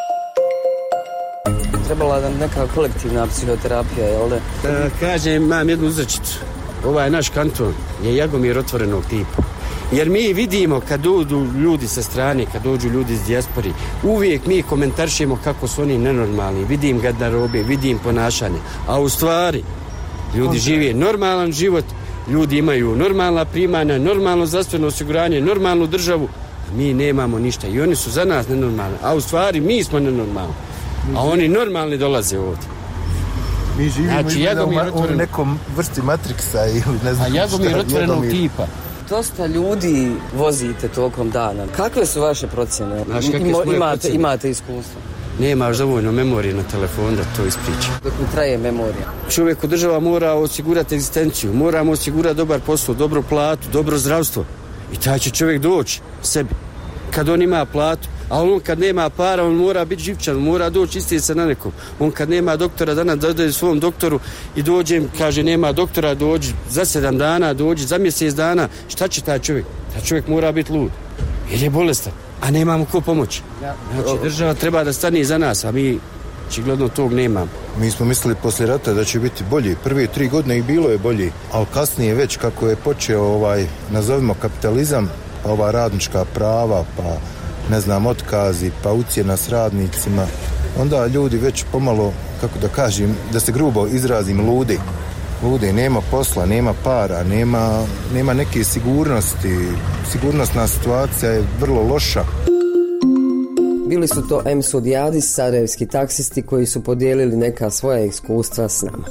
Trebala nam neka kolektivna psihoterapija, jel da? Kažem, imam jednu uzrečicu. Ovaj naš kanton je Jagomir otvorenog tipa. Jer mi vidimo kad dođu ljudi sa strane, kad dođu ljudi iz dijaspori, uvijek mi komentaršimo kako su oni nenormalni, vidim garderobe, vidim ponašanje, a u stvari ljudi žive normalan život, ljudi imaju normalna primanja, normalno zdravstveno osiguranje, normalnu državu, a mi nemamo ništa i oni su za nas nenormalni, a u stvari mi smo nenormalni, a oni normalni dolaze ovdje. Mi živimo u nekom vrsti Matrixa ili ne znam šta. A Jagomir otvorenog tipa. Dosta ljudi vozite tokom dana. Kakve su vaše procjene? Imate iskustva? Nemaš dovoljno memorije na telefonu da to ispriča. Dok mi traje memorija. Čovjeku država mora osigurati egzistenciju, moramo osigurati dobar posao, dobru platu, dobro zdravstvo. I taj će čovjek doći sebi. Kad on ima platu, a on kad nema para, on mora biti živčan, mora doći isti se na nekom. On kad nema doktora, danas dođe svom doktoru i dođem, kaže nema doktora, dođi za 7 dana, dođi za mjesec dana. Šta će taj čovjek? Taj čovjek mora biti lud, jer je bolestan, a nemamo ko pomoći. Znači država treba da stane iza nas, a mi očigledno tog nemamo. Mi smo mislili poslije rata da će biti bolji. Prve 3 godine i bilo je bolji, ali kasnije već kako je počeo nazovimo kapitalizam, pa ova radnička prava, pa ne znam, otkazi, pa ucjena s radnicima, onda ljudi već pomalo, kako da kažem, da se grubo izrazim, ludi, nema posla, nema para, nema neke sigurnosti, sigurnosna situacija je vrlo loša. Bili su to M. Sudijadis, sarajevski taksisti koji su podijelili neka svoja iskustva s nama.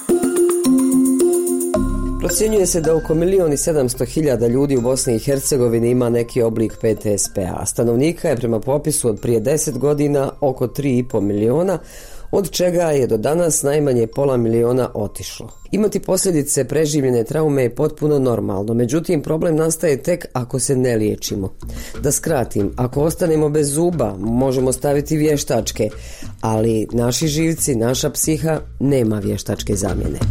Procjenjuje se da oko 1.700.000 ljudi u Bosni i Hercegovini ima neki oblik PTSP-a, a stanovnika je prema popisu od prije 10 godina oko 3,5 miliona, od čega je do danas najmanje 500.000 otišlo. Imati posljedice preživljene traume je potpuno normalno, međutim problem nastaje tek ako se ne liječimo. Da skratim, ako ostanemo bez zuba, možemo staviti vještačke, ali naši živci, naša psiha nema vještačke zamjene.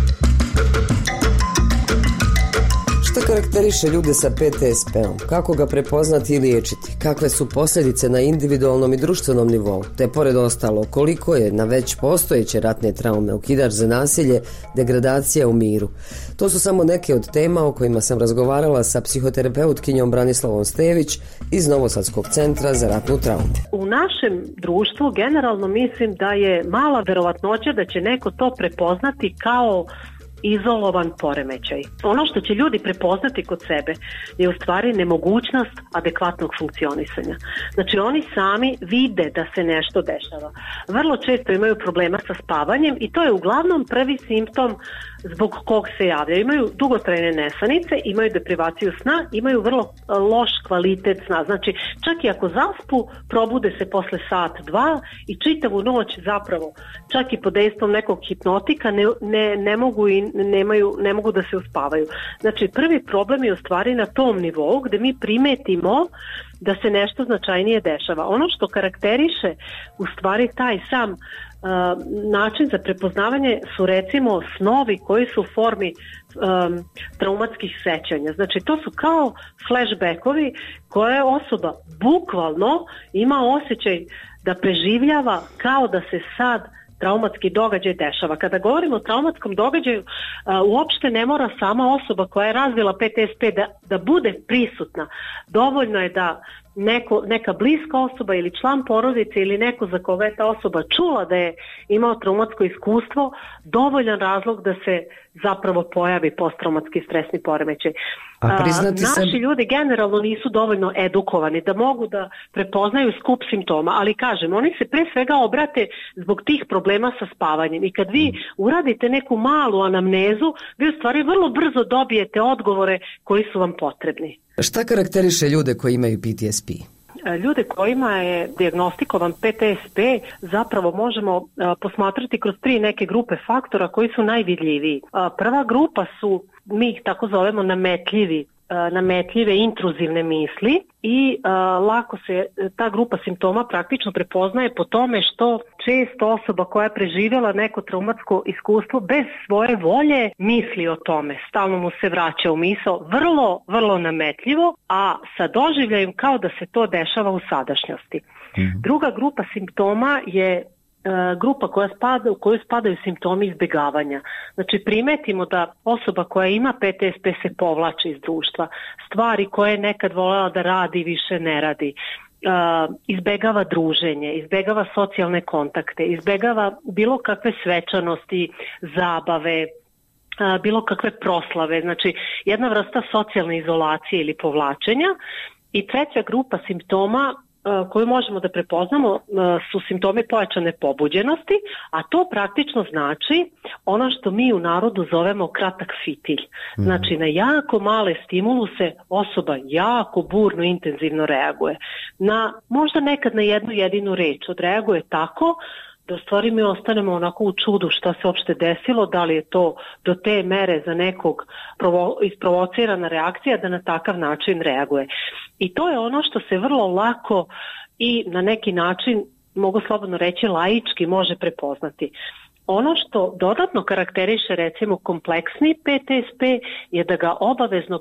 Šta karakteriše ljude sa PTSP-om? Kako ga prepoznati i liječiti? Kakve su posljedice na individualnom i društvenom nivou? Te pored ostalo, koliko je na već postojeće ratne traume, okidač za nasilje, degradacija u miru? To su samo neke od tema o kojima sam razgovarala sa psihoterapeutkinjom Branislavom Stević iz Novosadskog centra za ratnu traumu. U našem društvu generalno mislim da je mala verovatnoća da će neko to prepoznati kao izolovan poremećaj. Ono što će ljudi prepoznati kod sebe je u stvari nemogućnost adekvatnog funkcionisanja. Znači oni sami vide da se nešto dešava. Vrlo često imaju problema sa spavanjem i to je uglavnom prvi simptom zbog kog se javljaju. Imaju dugotrajne nesanice, imaju deprivaciju sna, imaju vrlo loš kvalitet sna. Znači čak i ako zaspu, probude se posle sat, 2 i čitavu noć zapravo, čak i pod dejstvom nekog hipnotika ne mogu da se uspavaju. Znači prvi problem je u stvari na tom nivou gde mi primetimo da se nešto značajnije dešava. Ono što karakteriše u stvari taj sam način za prepoznavanje su recimo snovi koji su u formi traumatskih sećanja. Znači to su kao flashbackovi koje osoba bukvalno ima osjećaj da preživljava kao da se sad traumatski događaj dešava. Kada govorimo o traumatskom događaju, uopšte ne mora sama osoba koja je razvila PTSP da bude prisutna. Dovoljno je da neka bliska osoba ili član porodice ili neko za koga je ta osoba čula da je imao traumatsko iskustvo, dovoljan razlog da se zapravo pojavi posttraumatski stresni poremećaj. Naši ljudi generalno nisu dovoljno edukovani da mogu da prepoznaju skup simptoma, ali kažem, oni se pre svega obrate zbog tih problema sa spavanjem i kad vi uradite neku malu anamnezu, vi u stvari vrlo brzo dobijete odgovore koji su vam potrebni. Šta karakteriše ljude koji imaju PTSP? Ljude kojima je dijagnostikovan PTSP zapravo možemo posmatrati kroz 3 neke grupe faktora koji su najvidljiviji. Prva grupa su, mi ih tako zovemo nametljive intruzivne misli i lako se ta grupa simptoma praktično prepoznaje po tome što često osoba koja je preživjela neko traumatsko iskustvo bez svoje volje misli o tome, stalno mu se vraća u misao, vrlo, vrlo nametljivo, a sa doživljajem kao da se to dešava u sadašnjosti. Druga grupa simptoma je grupa u koju spadaju simptomi izbjegavanja. Znači primetimo da osoba koja ima PTSP se povlači iz društva. Stvari koje je nekad voljela da radi više ne radi. Izbjegava druženje, izbjegava socijalne kontakte, izbjegava bilo kakve svečanosti, zabave, bilo kakve proslave. Znači jedna vrsta socijalne izolacije ili povlačenja. I treća grupa simptoma koju možemo da prepoznamo su simptomi pojačane pobuđenosti, a to praktično znači ono što mi u narodu zovemo kratak fitilj. Znači na jako male stimuluse osoba jako burno, intenzivno reaguje. Možda nekad na jednu jedinu reč odreaguje tako da u stvari mi ostanemo onako u čudu šta se uopšte desilo, da li je to do te mere za nekog isprovocirana reakcija da na takav način reaguje. I to je ono što se vrlo lako i na neki način, mogu slobodno reći, laički može prepoznati. Ono što dodatno karakteriše recimo kompleksni PTSP je da ga obavezno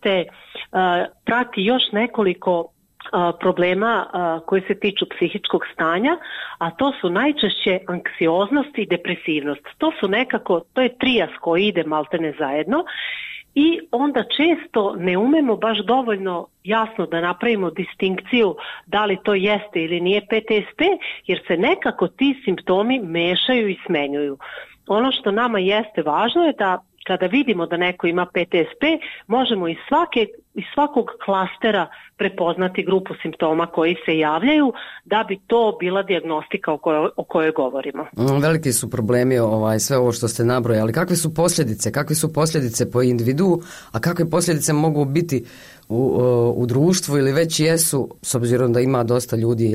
prati još nekoliko problema koji se tiču psihičkog stanja, a to su najčešće anksioznost i depresivnost. To je trijas koji ide maltene zajedno i onda često ne umemo baš dovoljno jasno da napravimo distinkciju da li to jeste ili nije PTSP, jer se nekako ti simptomi mešaju i smenjuju. Ono što nama jeste važno je da kada vidimo da neko ima PTSP, možemo iz svakog klastera prepoznati grupu simptoma koji se javljaju da bi to bila dijagnostika o kojoj govorimo. Veliki su problemi sve ovo što ste nabrojali, ali kakve su posljedice? Kakve su posljedice po individu, a kakve posljedice mogu biti u društvu ili već jesu, s obzirom da ima dosta ljudi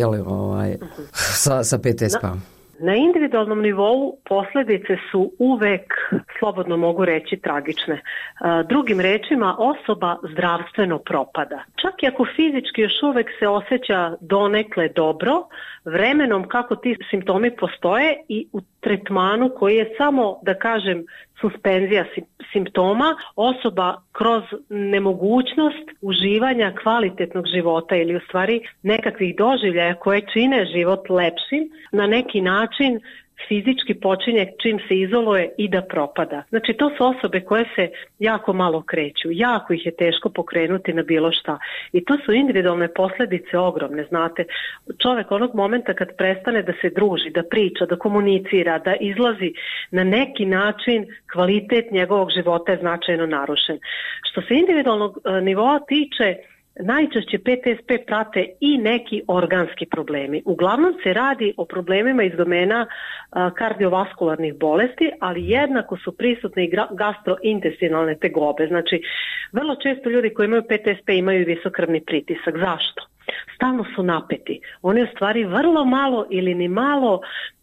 sa PTSP-om? Na individualnom nivou posljedice su uvek, slobodno mogu reći, tragične. Drugim rečima, osoba zdravstveno propada. Čak i ako fizički još uvek se osjeća donekle dobro, vremenom kako ti simptomi postoje i u tretmanu koji je samo, da kažem, suspenzija simptoma, osoba kroz nemogućnost uživanja kvalitetnog života ili u stvari nekakvih doživljaja koje čine život lepšim, na neki način fizički počinje čim se izoluje i da propada. Znači to su osobe koje se jako malo kreću, jako ih je teško pokrenuti na bilo šta. I to su individualne posljedice ogromne, znate. Čovjek onog momenta kad prestane da se druži, da priča, da komunicira, da izlazi na neki način, kvalitet njegovog života je značajno narušen. Što se individualnog nivoa tiče, najčešće PTSP prate i neki organski problemi. Uglavnom se radi o problemima iz domena kardiovaskularnih bolesti, ali jednako su prisutne i gastrointestinalne tegobe. Znači, vrlo često ljudi koji imaju PTSP imaju visok krvni pritisak. Zašto? Stalno su napeti. Oni u stvari vrlo malo ili ni malo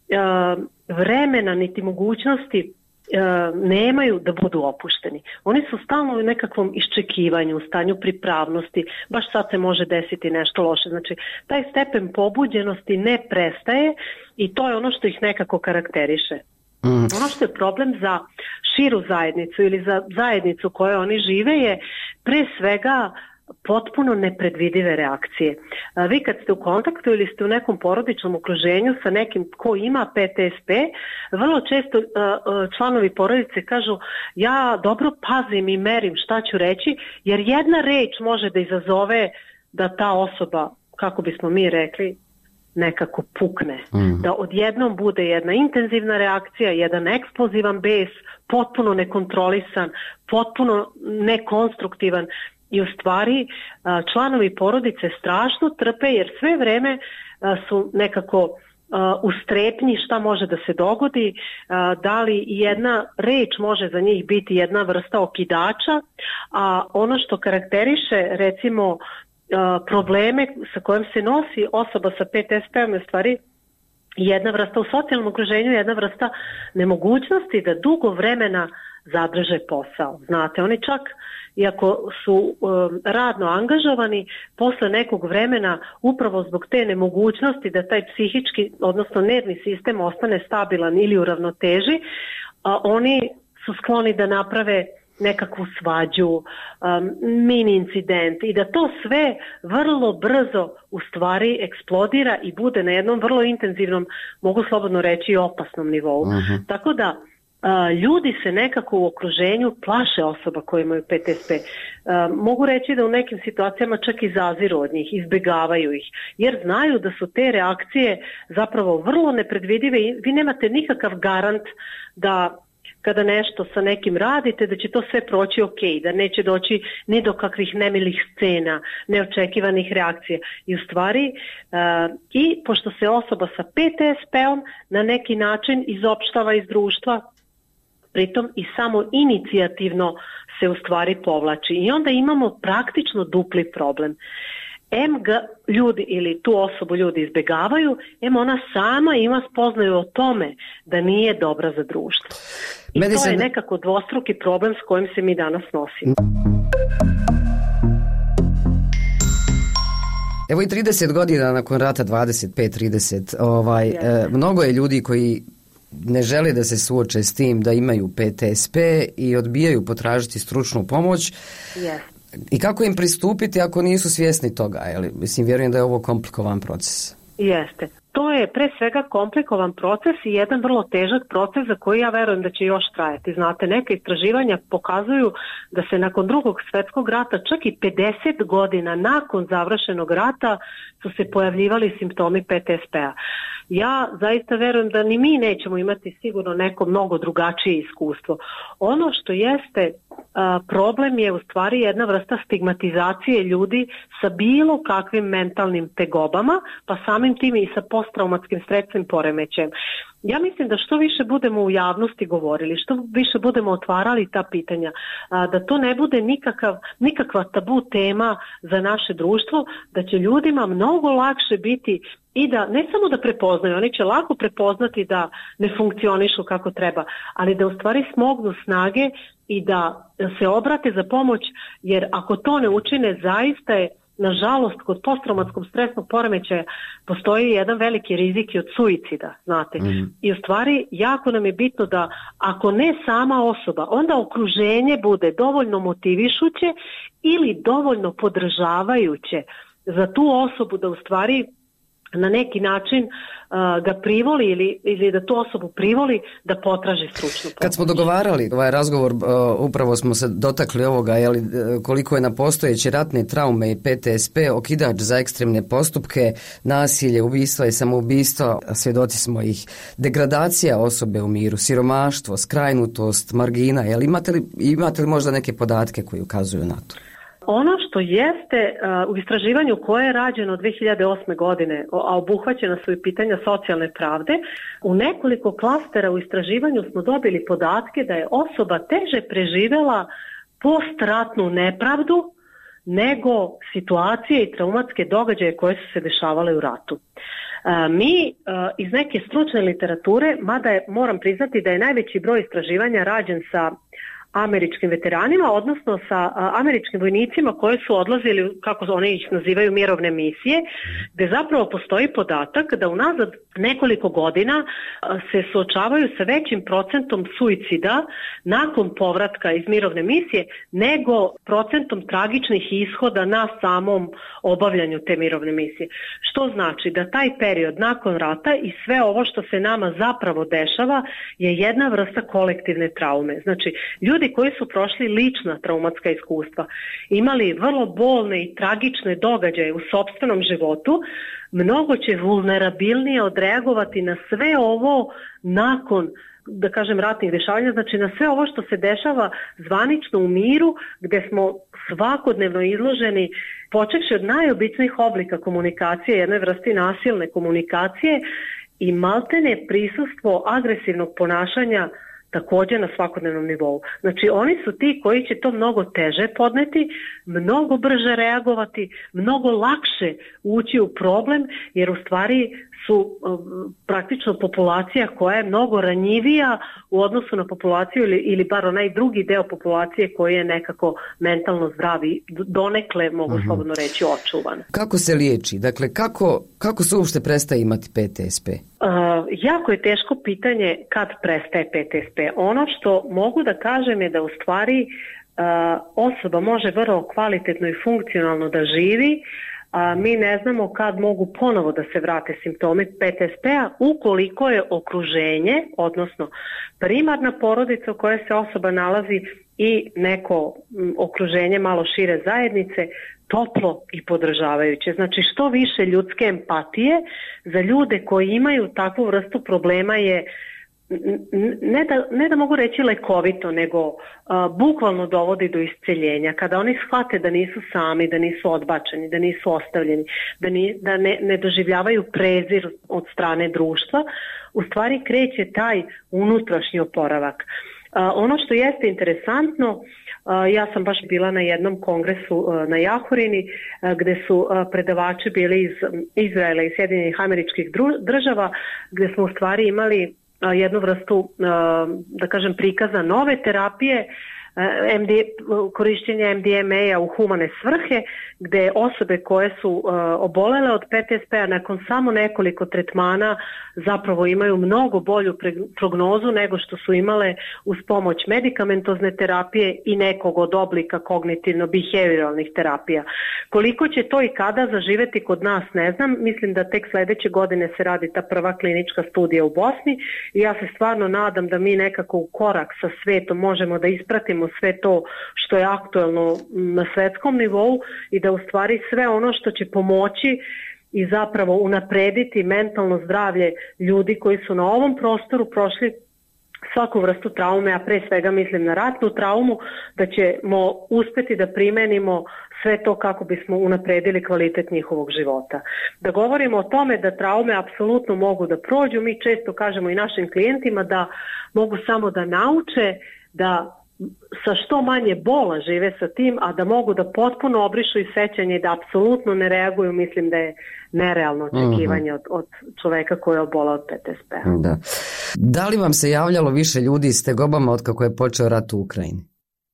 vremena niti mogućnosti nemaju da budu opušteni. Oni su stalno u nekakvom iščekivanju, u stanju pripravnosti, baš sad se može desiti nešto loše. Znači, taj stepen pobuđenosti ne prestaje i to je ono što ih nekako karakteriše. Ono što je problem za širu zajednicu ili za zajednicu kojoj oni žive je pre svega potpuno nepredvidive reakcije. Vi kad ste u kontaktu ili ste u nekom porodičnom okruženju sa nekim ko ima PTSP, vrlo često članovi porodice kažu ja dobro pazim i merim šta ću reći, jer jedna reč može da izazove da ta osoba, kako bismo mi rekli, nekako pukne. Da odjednom bude jedna intenzivna reakcija, jedan eksplozivan bes, potpuno nekontrolisan, potpuno nekonstruktivan. I u stvari članovi porodice strašno trpe jer sve vreme su nekako u strepnji šta može da se dogodi, da li jedna reč može za njih biti jedna vrsta okidača, a ono što karakteriše recimo probleme sa kojim se nosi osoba sa PTSP-om je u stvari jedna vrsta u socijalnom okruženju, jedna vrsta nemogućnosti da dugo vremena zadrže posao. Znate, oni čak, iako su radno angažovani, posle nekog vremena, upravo zbog te nemogućnosti da taj psihički, odnosno nervni sistem ostane stabilan ili u ravnoteži, oni su skloni da naprave nekakvu svađu, mini incident i da to sve vrlo brzo u stvari eksplodira i bude na jednom vrlo intenzivnom, mogu slobodno reći, opasnom nivou. Tako da ljudi se nekako u okruženju plaše osoba koje imaju PTSP. Mogu reći da u nekim situacijama čak i zaziru od njih, izbjegavaju ih, jer znaju da su te reakcije zapravo vrlo nepredvidive i vi nemate nikakav garant da kada nešto sa nekim radite, da će to sve proći ok, da neće doći ni do kakvih nemilih scena, neočekivanih reakcija. I u stvari, i pošto se osoba sa PTSP-om na neki način izopštava iz društva, pritom i samo inicijativno se u stvari povlači. I onda imamo praktično dupli problem. Ljudi ili tu osobu ljudi izbjegavaju, ona sama ima spoznaju o tome da nije dobra za društvo. I to je nekako dvostruki problem s kojim se mi danas nosimo. Evo i 30 godina nakon rata, 25-30, mnogo je ljudi koji ne žele da se suoče s tim da imaju PTSP i odbijaju potražiti stručnu pomoć. Yes. I kako im pristupiti ako nisu svjesni toga? Mislim, vjerujem da je ovo komplikovan proces. Jeste. To je pre svega komplikovan proces i jedan vrlo težak proces za koji ja verujem da će još trajati. Znate, neke istraživanja pokazuju da se nakon Drugog svjetskog rata, čak i 50 godina nakon završenog rata, su se pojavljivali simptomi PTSP-a. Ja zaista verujem da ni mi nećemo imati sigurno neko mnogo drugačije iskustvo. Ono što jeste problem je u stvari jedna vrsta stigmatizacije ljudi sa bilo kakvim mentalnim tegobama, pa samim tim i sa posttraumatskim stresnim poremećajem. Ja mislim da što više budemo u javnosti govorili, što više budemo otvarali ta pitanja, da to ne bude nikakva tabu tema za naše društvo, da će ljudima mnogo lakše biti i da ne samo da prepoznaju, oni će lako prepoznati da ne funkcionišu kako treba, ali da u stvari smognu snage i da se obrate za pomoć, jer ako to ne učine, zaista je, nažalost, kod posttraumatskog stresnog poremećaja postoji jedan veliki rizik i od suicida, znate. I u stvari jako nam je bitno da ako ne sama osoba, onda okruženje bude dovoljno motivišuće ili dovoljno podržavajuće za tu osobu da u stvari na neki način ga privoli ili da tu osobu privoli da potraži stručnu pomoć. Kad smo dogovarali ovaj razgovor, upravo smo se dotakli ovoga, koliko je na postojeće ratne traume i PTSP okidač za ekstremne postupke, nasilje, ubistva i samoubistva, svjedoci smo ih, degradacija osobe u miru, siromaštvo, skrajnutost, margina. Imate li možda neke podatke koji ukazuju na to? Ono što jeste u istraživanju koje je rađeno 2008. godine, a obuhvaćena su i pitanja socijalne pravde, u nekoliko klastera u istraživanju smo dobili podatke da je osoba teže preživjela postratnu nepravdu nego situacije i traumatske događaje koje su se dešavale u ratu. Mi iz neke stručne literature, mada moram priznati da je najveći broj istraživanja rađen sa američkim veteranima, odnosno sa američkim vojnicima koji su odlazili, kako oni ih nazivaju, mirovne misije, gdje zapravo postoji podatak da unazad nekoliko godina se suočavaju sa većim procentom suicida nakon povratka iz mirovne misije nego procentom tragičnih ishoda na samom obavljanju te mirovne misije. Što znači da taj period nakon rata i sve ovo što se nama zapravo dešava je jedna vrsta kolektivne traume. Znači, ljudi koji su prošli lična traumatska iskustva, imali vrlo bolne i tragične događaje u sopstvenom životu, mnogo će vulnerabilnije odreagovati na sve ovo nakon, da kažem, ratnih dešavanja, znači na sve ovo što se dešava zvanično u miru, gdje smo svakodnevno izloženi, počevši od najobičnijih oblika komunikacije, jednoj vrsti nasilne komunikacije i maltene prisustvo agresivnog ponašanja također na svakodnevnom nivou. Znači oni su ti koji će to mnogo teže podneti, mnogo brže reagovati, mnogo lakše ući u problem, jer u stvari su praktično populacija koja je mnogo ranjivija u odnosu na populaciju ili bar onaj drugi deo populacije koji je nekako mentalno zdravi, donekle mogu slobodno reći očuvan. Kako se liječi? Dakle, kako se uopšte prestaje imati PTSP? Jako je teško pitanje kad prestaje PTSP. Ono što mogu da kažem je da u stvari osoba može vrlo kvalitetno i funkcionalno da živi, a mi ne znamo kad mogu ponovo da se vrate simptomi PTSP-a ukoliko je okruženje, odnosno primarna porodica u kojoj se osoba nalazi i neko okruženje malo šire zajednice toplo i podržavajuće. Znači što više ljudske empatije za ljude koji imaju takvu vrstu problema je ne da mogu reći lekovito, nego bukvalno dovodi do isceljenja. Kada oni shvate da nisu sami, da nisu odbačeni, da nisu ostavljeni, da ne doživljavaju prezir od strane društva, u stvari kreće taj unutrašnji oporavak. Ono što jeste interesantno, ja sam baš bila na jednom kongresu na Jahorini gdje su predavači bili iz Izraela i Sjedinjenih Američkih Država, gdje smo u stvari imali jednu vrstu, da kažem, prikaza nove terapije, korišćenja MDMA-a u humane svrhe, gdje osobe koje su obolele od PTSP-a nakon samo nekoliko tretmana zapravo imaju mnogo bolju prognozu nego što su imale uz pomoć medikamentozne terapije i nekog od oblika kognitivno-behavioralnih terapija. Koliko će to i kada zaživeti kod nas ne znam, mislim da tek sljedeće godine se radi ta prva klinička studija u Bosni i ja se stvarno nadam da mi nekako u korak sa svetom možemo da ispratimo sve to što je aktuelno na svetskom nivou i da u stvari sve ono što će pomoći i zapravo unaprediti mentalno zdravlje ljudi koji su na ovom prostoru prošli svaku vrstu traume, a pre svega mislim na ratnu traumu, da ćemo uspjeti da primenimo sve to kako bismo unapredili kvalitet njihovog života. Da govorimo o tome da traume apsolutno mogu da prođu, mi često kažemo i našim klijentima da mogu samo da nauče da sa što manje bola žive sa tim, a da mogu da potpuno obrišu i sećanje i da apsolutno ne reaguju, mislim da je nerealno očekivanje od čoveka koji je obolao od PTSP-a. Da li vam se javljalo više ljudi s tegobama od kako je počeo rat u Ukrajini?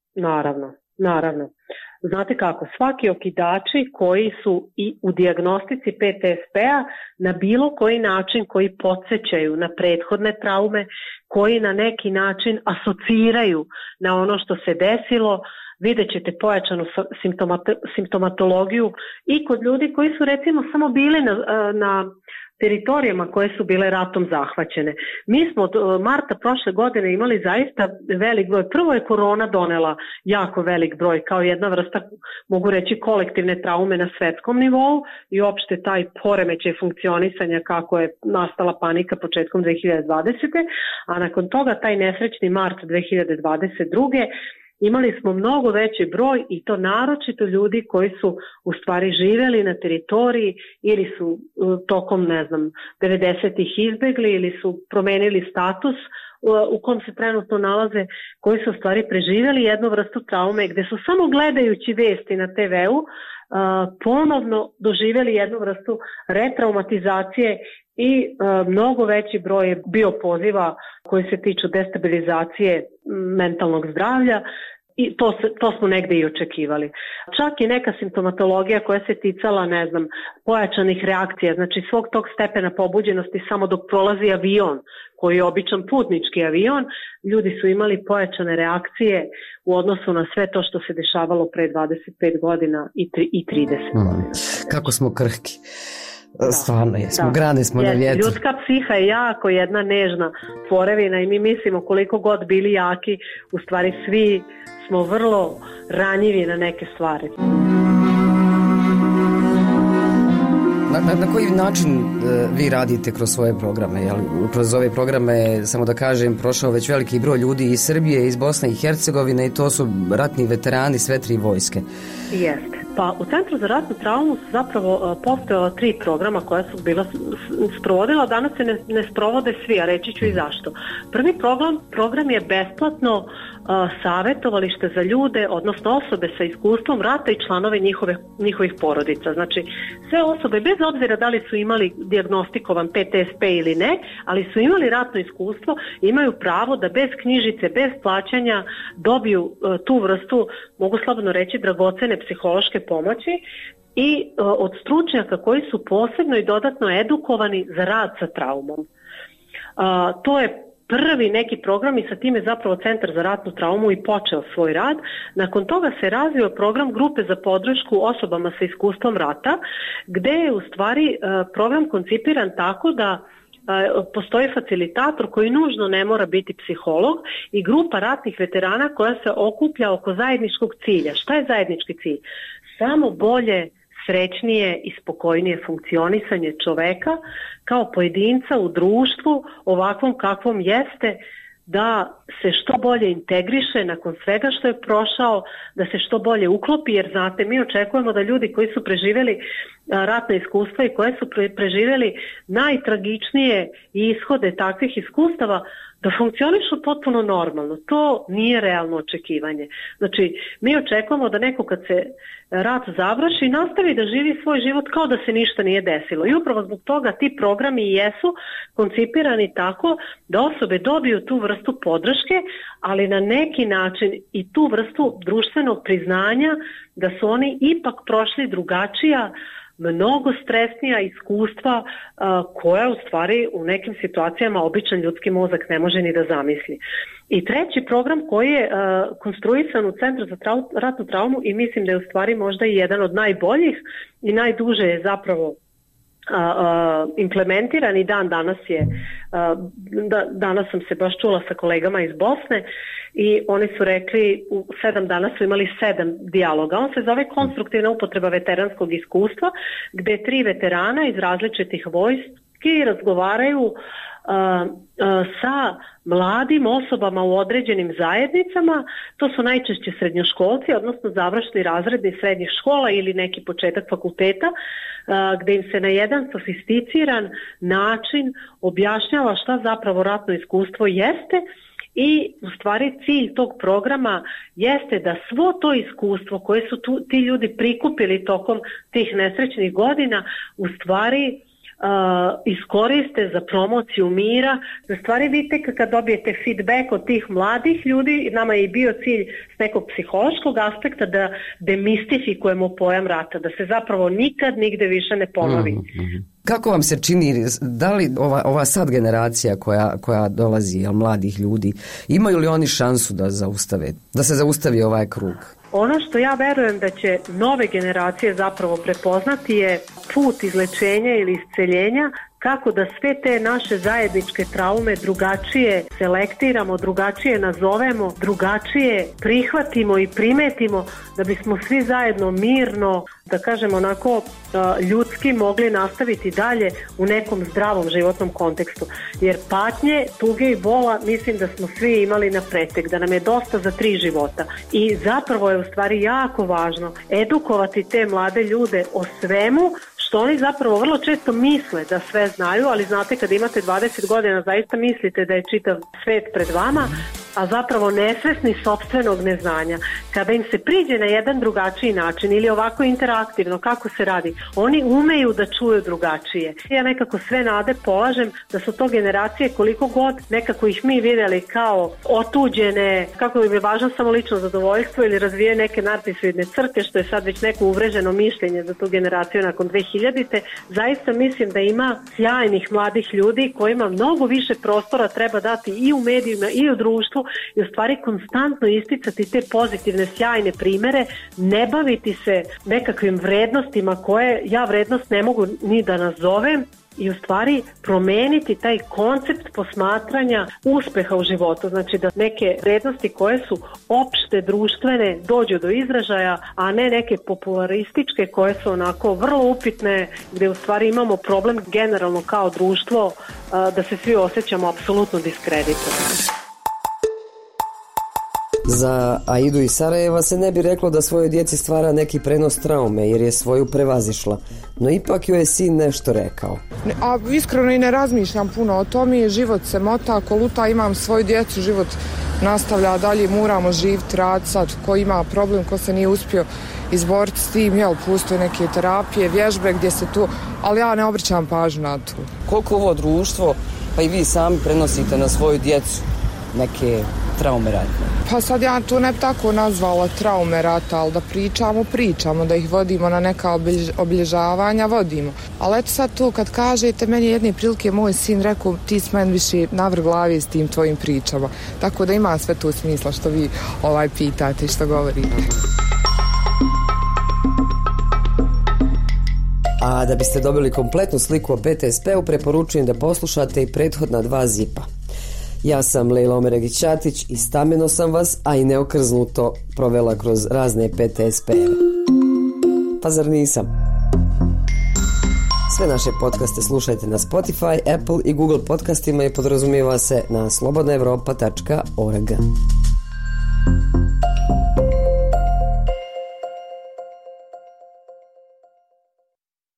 Naravno. Znate kako, svaki okidači koji su i u dijagnostici PTSP-a na bilo koji način koji podsjećaju na prethodne traume, koji na neki način asociraju na ono što se desilo, vidjet ćete pojačanu simptomatologiju i kod ljudi koji su recimo samo bili na teritorijama koje su bile ratom zahvaćene. Mi smo od marta prošle godine imali zaista velik broj. Prvo je korona donela jako velik broj kao jedna vrsta, mogu reći, kolektivne traume na svetskom nivou i opšte taj poremećaj funkcionisanja kako je nastala panika početkom 2020. A nakon toga taj nesrećni mart 2022. Imali smo mnogo veći broj i to naročito ljudi koji su u stvari živjeli na teritoriji ili su tokom, 90-ih izbegli ili su promenili status u kom se trenutno nalaze, koji su u stvari preživjeli jednu vrstu traume gdje su samo gledajući vesti na TV-u ponovno doživjeli jednu vrstu retraumatizacije i mnogo veći broj je bio poziva koji se tiču destabilizacije mentalnog zdravlja i to smo negdje i očekivali. Čak i neka simptomatologija koja se ticala, pojačanih reakcija, znači svog tog stepena pobuđenosti samo dok prolazi avion, koji je običan putnički avion, ljudi su imali pojačane reakcije u odnosu na sve to što se dešavalo pre 25 godina i 30 godina. Kako smo krhki. Stvarno jesmo, grane smo na vjetru. Ljudska psiha je jako jedna nežna tvorevina i mi mislimo koliko god bili jaki, u stvari svi smo vrlo ranjivi na neke stvari. Na koji način vi radite kroz svoje programe? Kroz ove programe, samo da kažem, prošao već veliki broj ljudi iz Srbije, iz Bosne i Hercegovine i to su ratni veterani sve tri vojske. Jeste. Pa u Centru za ratnu traumu su zapravo postojala 3 programa koja su bila sprovodila, danas se ne sprovode svi, a reći ću i zašto. Prvi program je besplatno savjetovalište za ljude, odnosno osobe sa iskustvom rata i članove njihovih porodica. Znači, sve osobe, bez obzira da li su imali dijagnostikovan PTSP ili ne, ali su imali ratno iskustvo, imaju pravo da bez knjižice, bez plaćanja dobiju tu vrstu, mogu slobodno reći, dragocene psihološke pomoći i od stručnjaka koji su posebno i dodatno edukovani za rad sa traumom. To je prvi neki program i sa time zapravo Centar za ratnu traumu i počeo svoj rad. Nakon toga se razvio program grupe za podršku osobama sa iskustvom rata, gde je u stvari program koncipiran tako da postoji facilitator koji nužno ne mora biti psiholog i grupa ratnih veterana koja se okuplja oko zajedničkog cilja. Šta je zajednički cilj? Samo bolje, srećnije i spokojnije funkcionisanje čoveka kao pojedinca u društvu ovakvom kakvom jeste, da se što bolje integriše nakon svega što je prošao, da se što bolje uklopi, jer znate, mi očekujemo da ljudi koji su preživjeli ratna iskustva i koje su preživjeli najtragičnije ishode takvih iskustava, da funkcionišu potpuno normalno. To nije realno očekivanje. Znači, mi očekujemo da neko kad se rat završi nastavi da živi svoj život kao da se ništa nije desilo. I upravo zbog toga ti programi jesu koncipirani tako da osobe dobiju tu vrstu podrške, ali na neki način i tu vrstu društvenog priznanja da su oni ipak prošli drugačija, mnogo stresnija iskustva koja u stvari u nekim situacijama običan ljudski mozak ne može ni da zamisli. I treći program koji je konstruisan u Centru za ratnu traumu i mislim da je u stvari možda i jedan od najboljih i najduže je zapravo implementiran i danas sam se baš čula sa kolegama iz Bosne i oni su rekli u 7 dana su imali 7 dijaloga. On se zove konstruktivna upotreba veteranskog iskustva, gde 3 veterana iz različitih vojski razgovaraju sa mladim osobama u određenim zajednicama. To su najčešće srednjoškolci, odnosno završni razredi srednjih škola ili neki početak fakulteta, gde im se na jedan sofisticiran način objašnjava šta zapravo ratno iskustvo jeste. I u stvari cilj tog programa jeste da svo to iskustvo koje su ti ljudi prikupili tokom tih nesrećnih godina u stvari iskoriste za promociju mira. Da stvari vidite kad dobijete feedback od tih mladih ljudi, nama je i bio cilj s nekog psihološkog aspekta da demistifikujemo pojam rata, da se zapravo nikad nigde više ne ponovi. Kako vam se čini, da li ova sad generacija koja dolazi, mladih ljudi, imaju li oni šansu da se zaustavi ovaj krug? Ono što ja verujem da će nove generacije zapravo prepoznati je put izlečenja ili isceljenja, kako da sve te naše zajedničke traume drugačije selektiramo, drugačije nazovemo, drugačije prihvatimo i primetimo, da bismo svi zajedno mirno, da kažem onako ljudski, mogli nastaviti dalje u nekom zdravom životnom kontekstu. Jer patnje, tuge i bola mislim da smo svi imali na pretek, da nam je dosta za 3 života. I zapravo je u stvari jako važno edukovati te mlade ljude o svemu što oni zapravo vrlo često misle da sve znaju, ali znate kad imate 20 godina zaista mislite da je čitav svet pred vama, a zapravo nesvesni sopstvenog neznanja. Kada im se priđe na jedan drugačiji način ili ovako interaktivno kako se radi, oni umeju da čuju drugačije. Ja nekako sve nade polažem da su to generacije koliko god nekako ih mi vidjeli kao otuđene, kako im je važno samo lično zadovoljstvo ili razvije neke narcisoidne crte, što je sad već neko uvreženo mišljenje za tu generaciju nakon 2000-te. Zaista mislim da ima sjajnih mladih ljudi kojima mnogo više prostora treba dati i u medijima i u društvu i u stvari konstantno isticati te pozitivne, sjajne primere, ne baviti se nekakvim vrednostima koje ja vrednost ne mogu ni da nazovem, i u stvari promeniti taj koncept posmatranja uspeha u životu. Znači da neke vrednosti koje su opšte društvene dođu do izražaja, a ne neke popularističke koje su onako vrlo upitne, gdje u stvari imamo problem generalno kao društvo da se svi osjećamo apsolutno diskreditovani. Za Aidu iz Sarajeva se ne bi reklo da svojoj djeci stvara neki prenos traume jer je svoju prevazišla, no ipak joj je sin nešto rekao. A iskreno i ne razmišljam puno o tome, život se mota, koluta, imam svoju djecu, život nastavlja dalje, moramo živjeti, raditi sad, ko ima problem, ko se nije uspio izboriti s tim, postoje neke terapije, vježbe gdje se tu, ali ja ne obraćam pažnju na to. Koliko ovo društvo, pa i vi sami prenosite na svoju djecu neke traume ratne? Pa sad ja to ne bi tako nazvala traume rata, ali da pričamo, da ih vodimo na neka obilježavanja, vodimo. Ali eto sad to kad kažete, meni jedne prilike moj sin rekao, ti si meni više navrh glavi s tim tvojim pričama. Tako da ima sve to smisla što vi pitate i što govorite. A da biste dobili kompletnu sliku o PTSP-u, preporučujem da poslušate i prethodna 2 zipa. Ja sam Lejla Omeregić-Ćatić i stameno sam vas, a i neokrznuto provela kroz razne PTSP-eve. Pa zar nisam? Sve naše podcaste slušajte na Spotify, Apple i Google podcastima i podrazumijeva se na slobodnaevropa.org.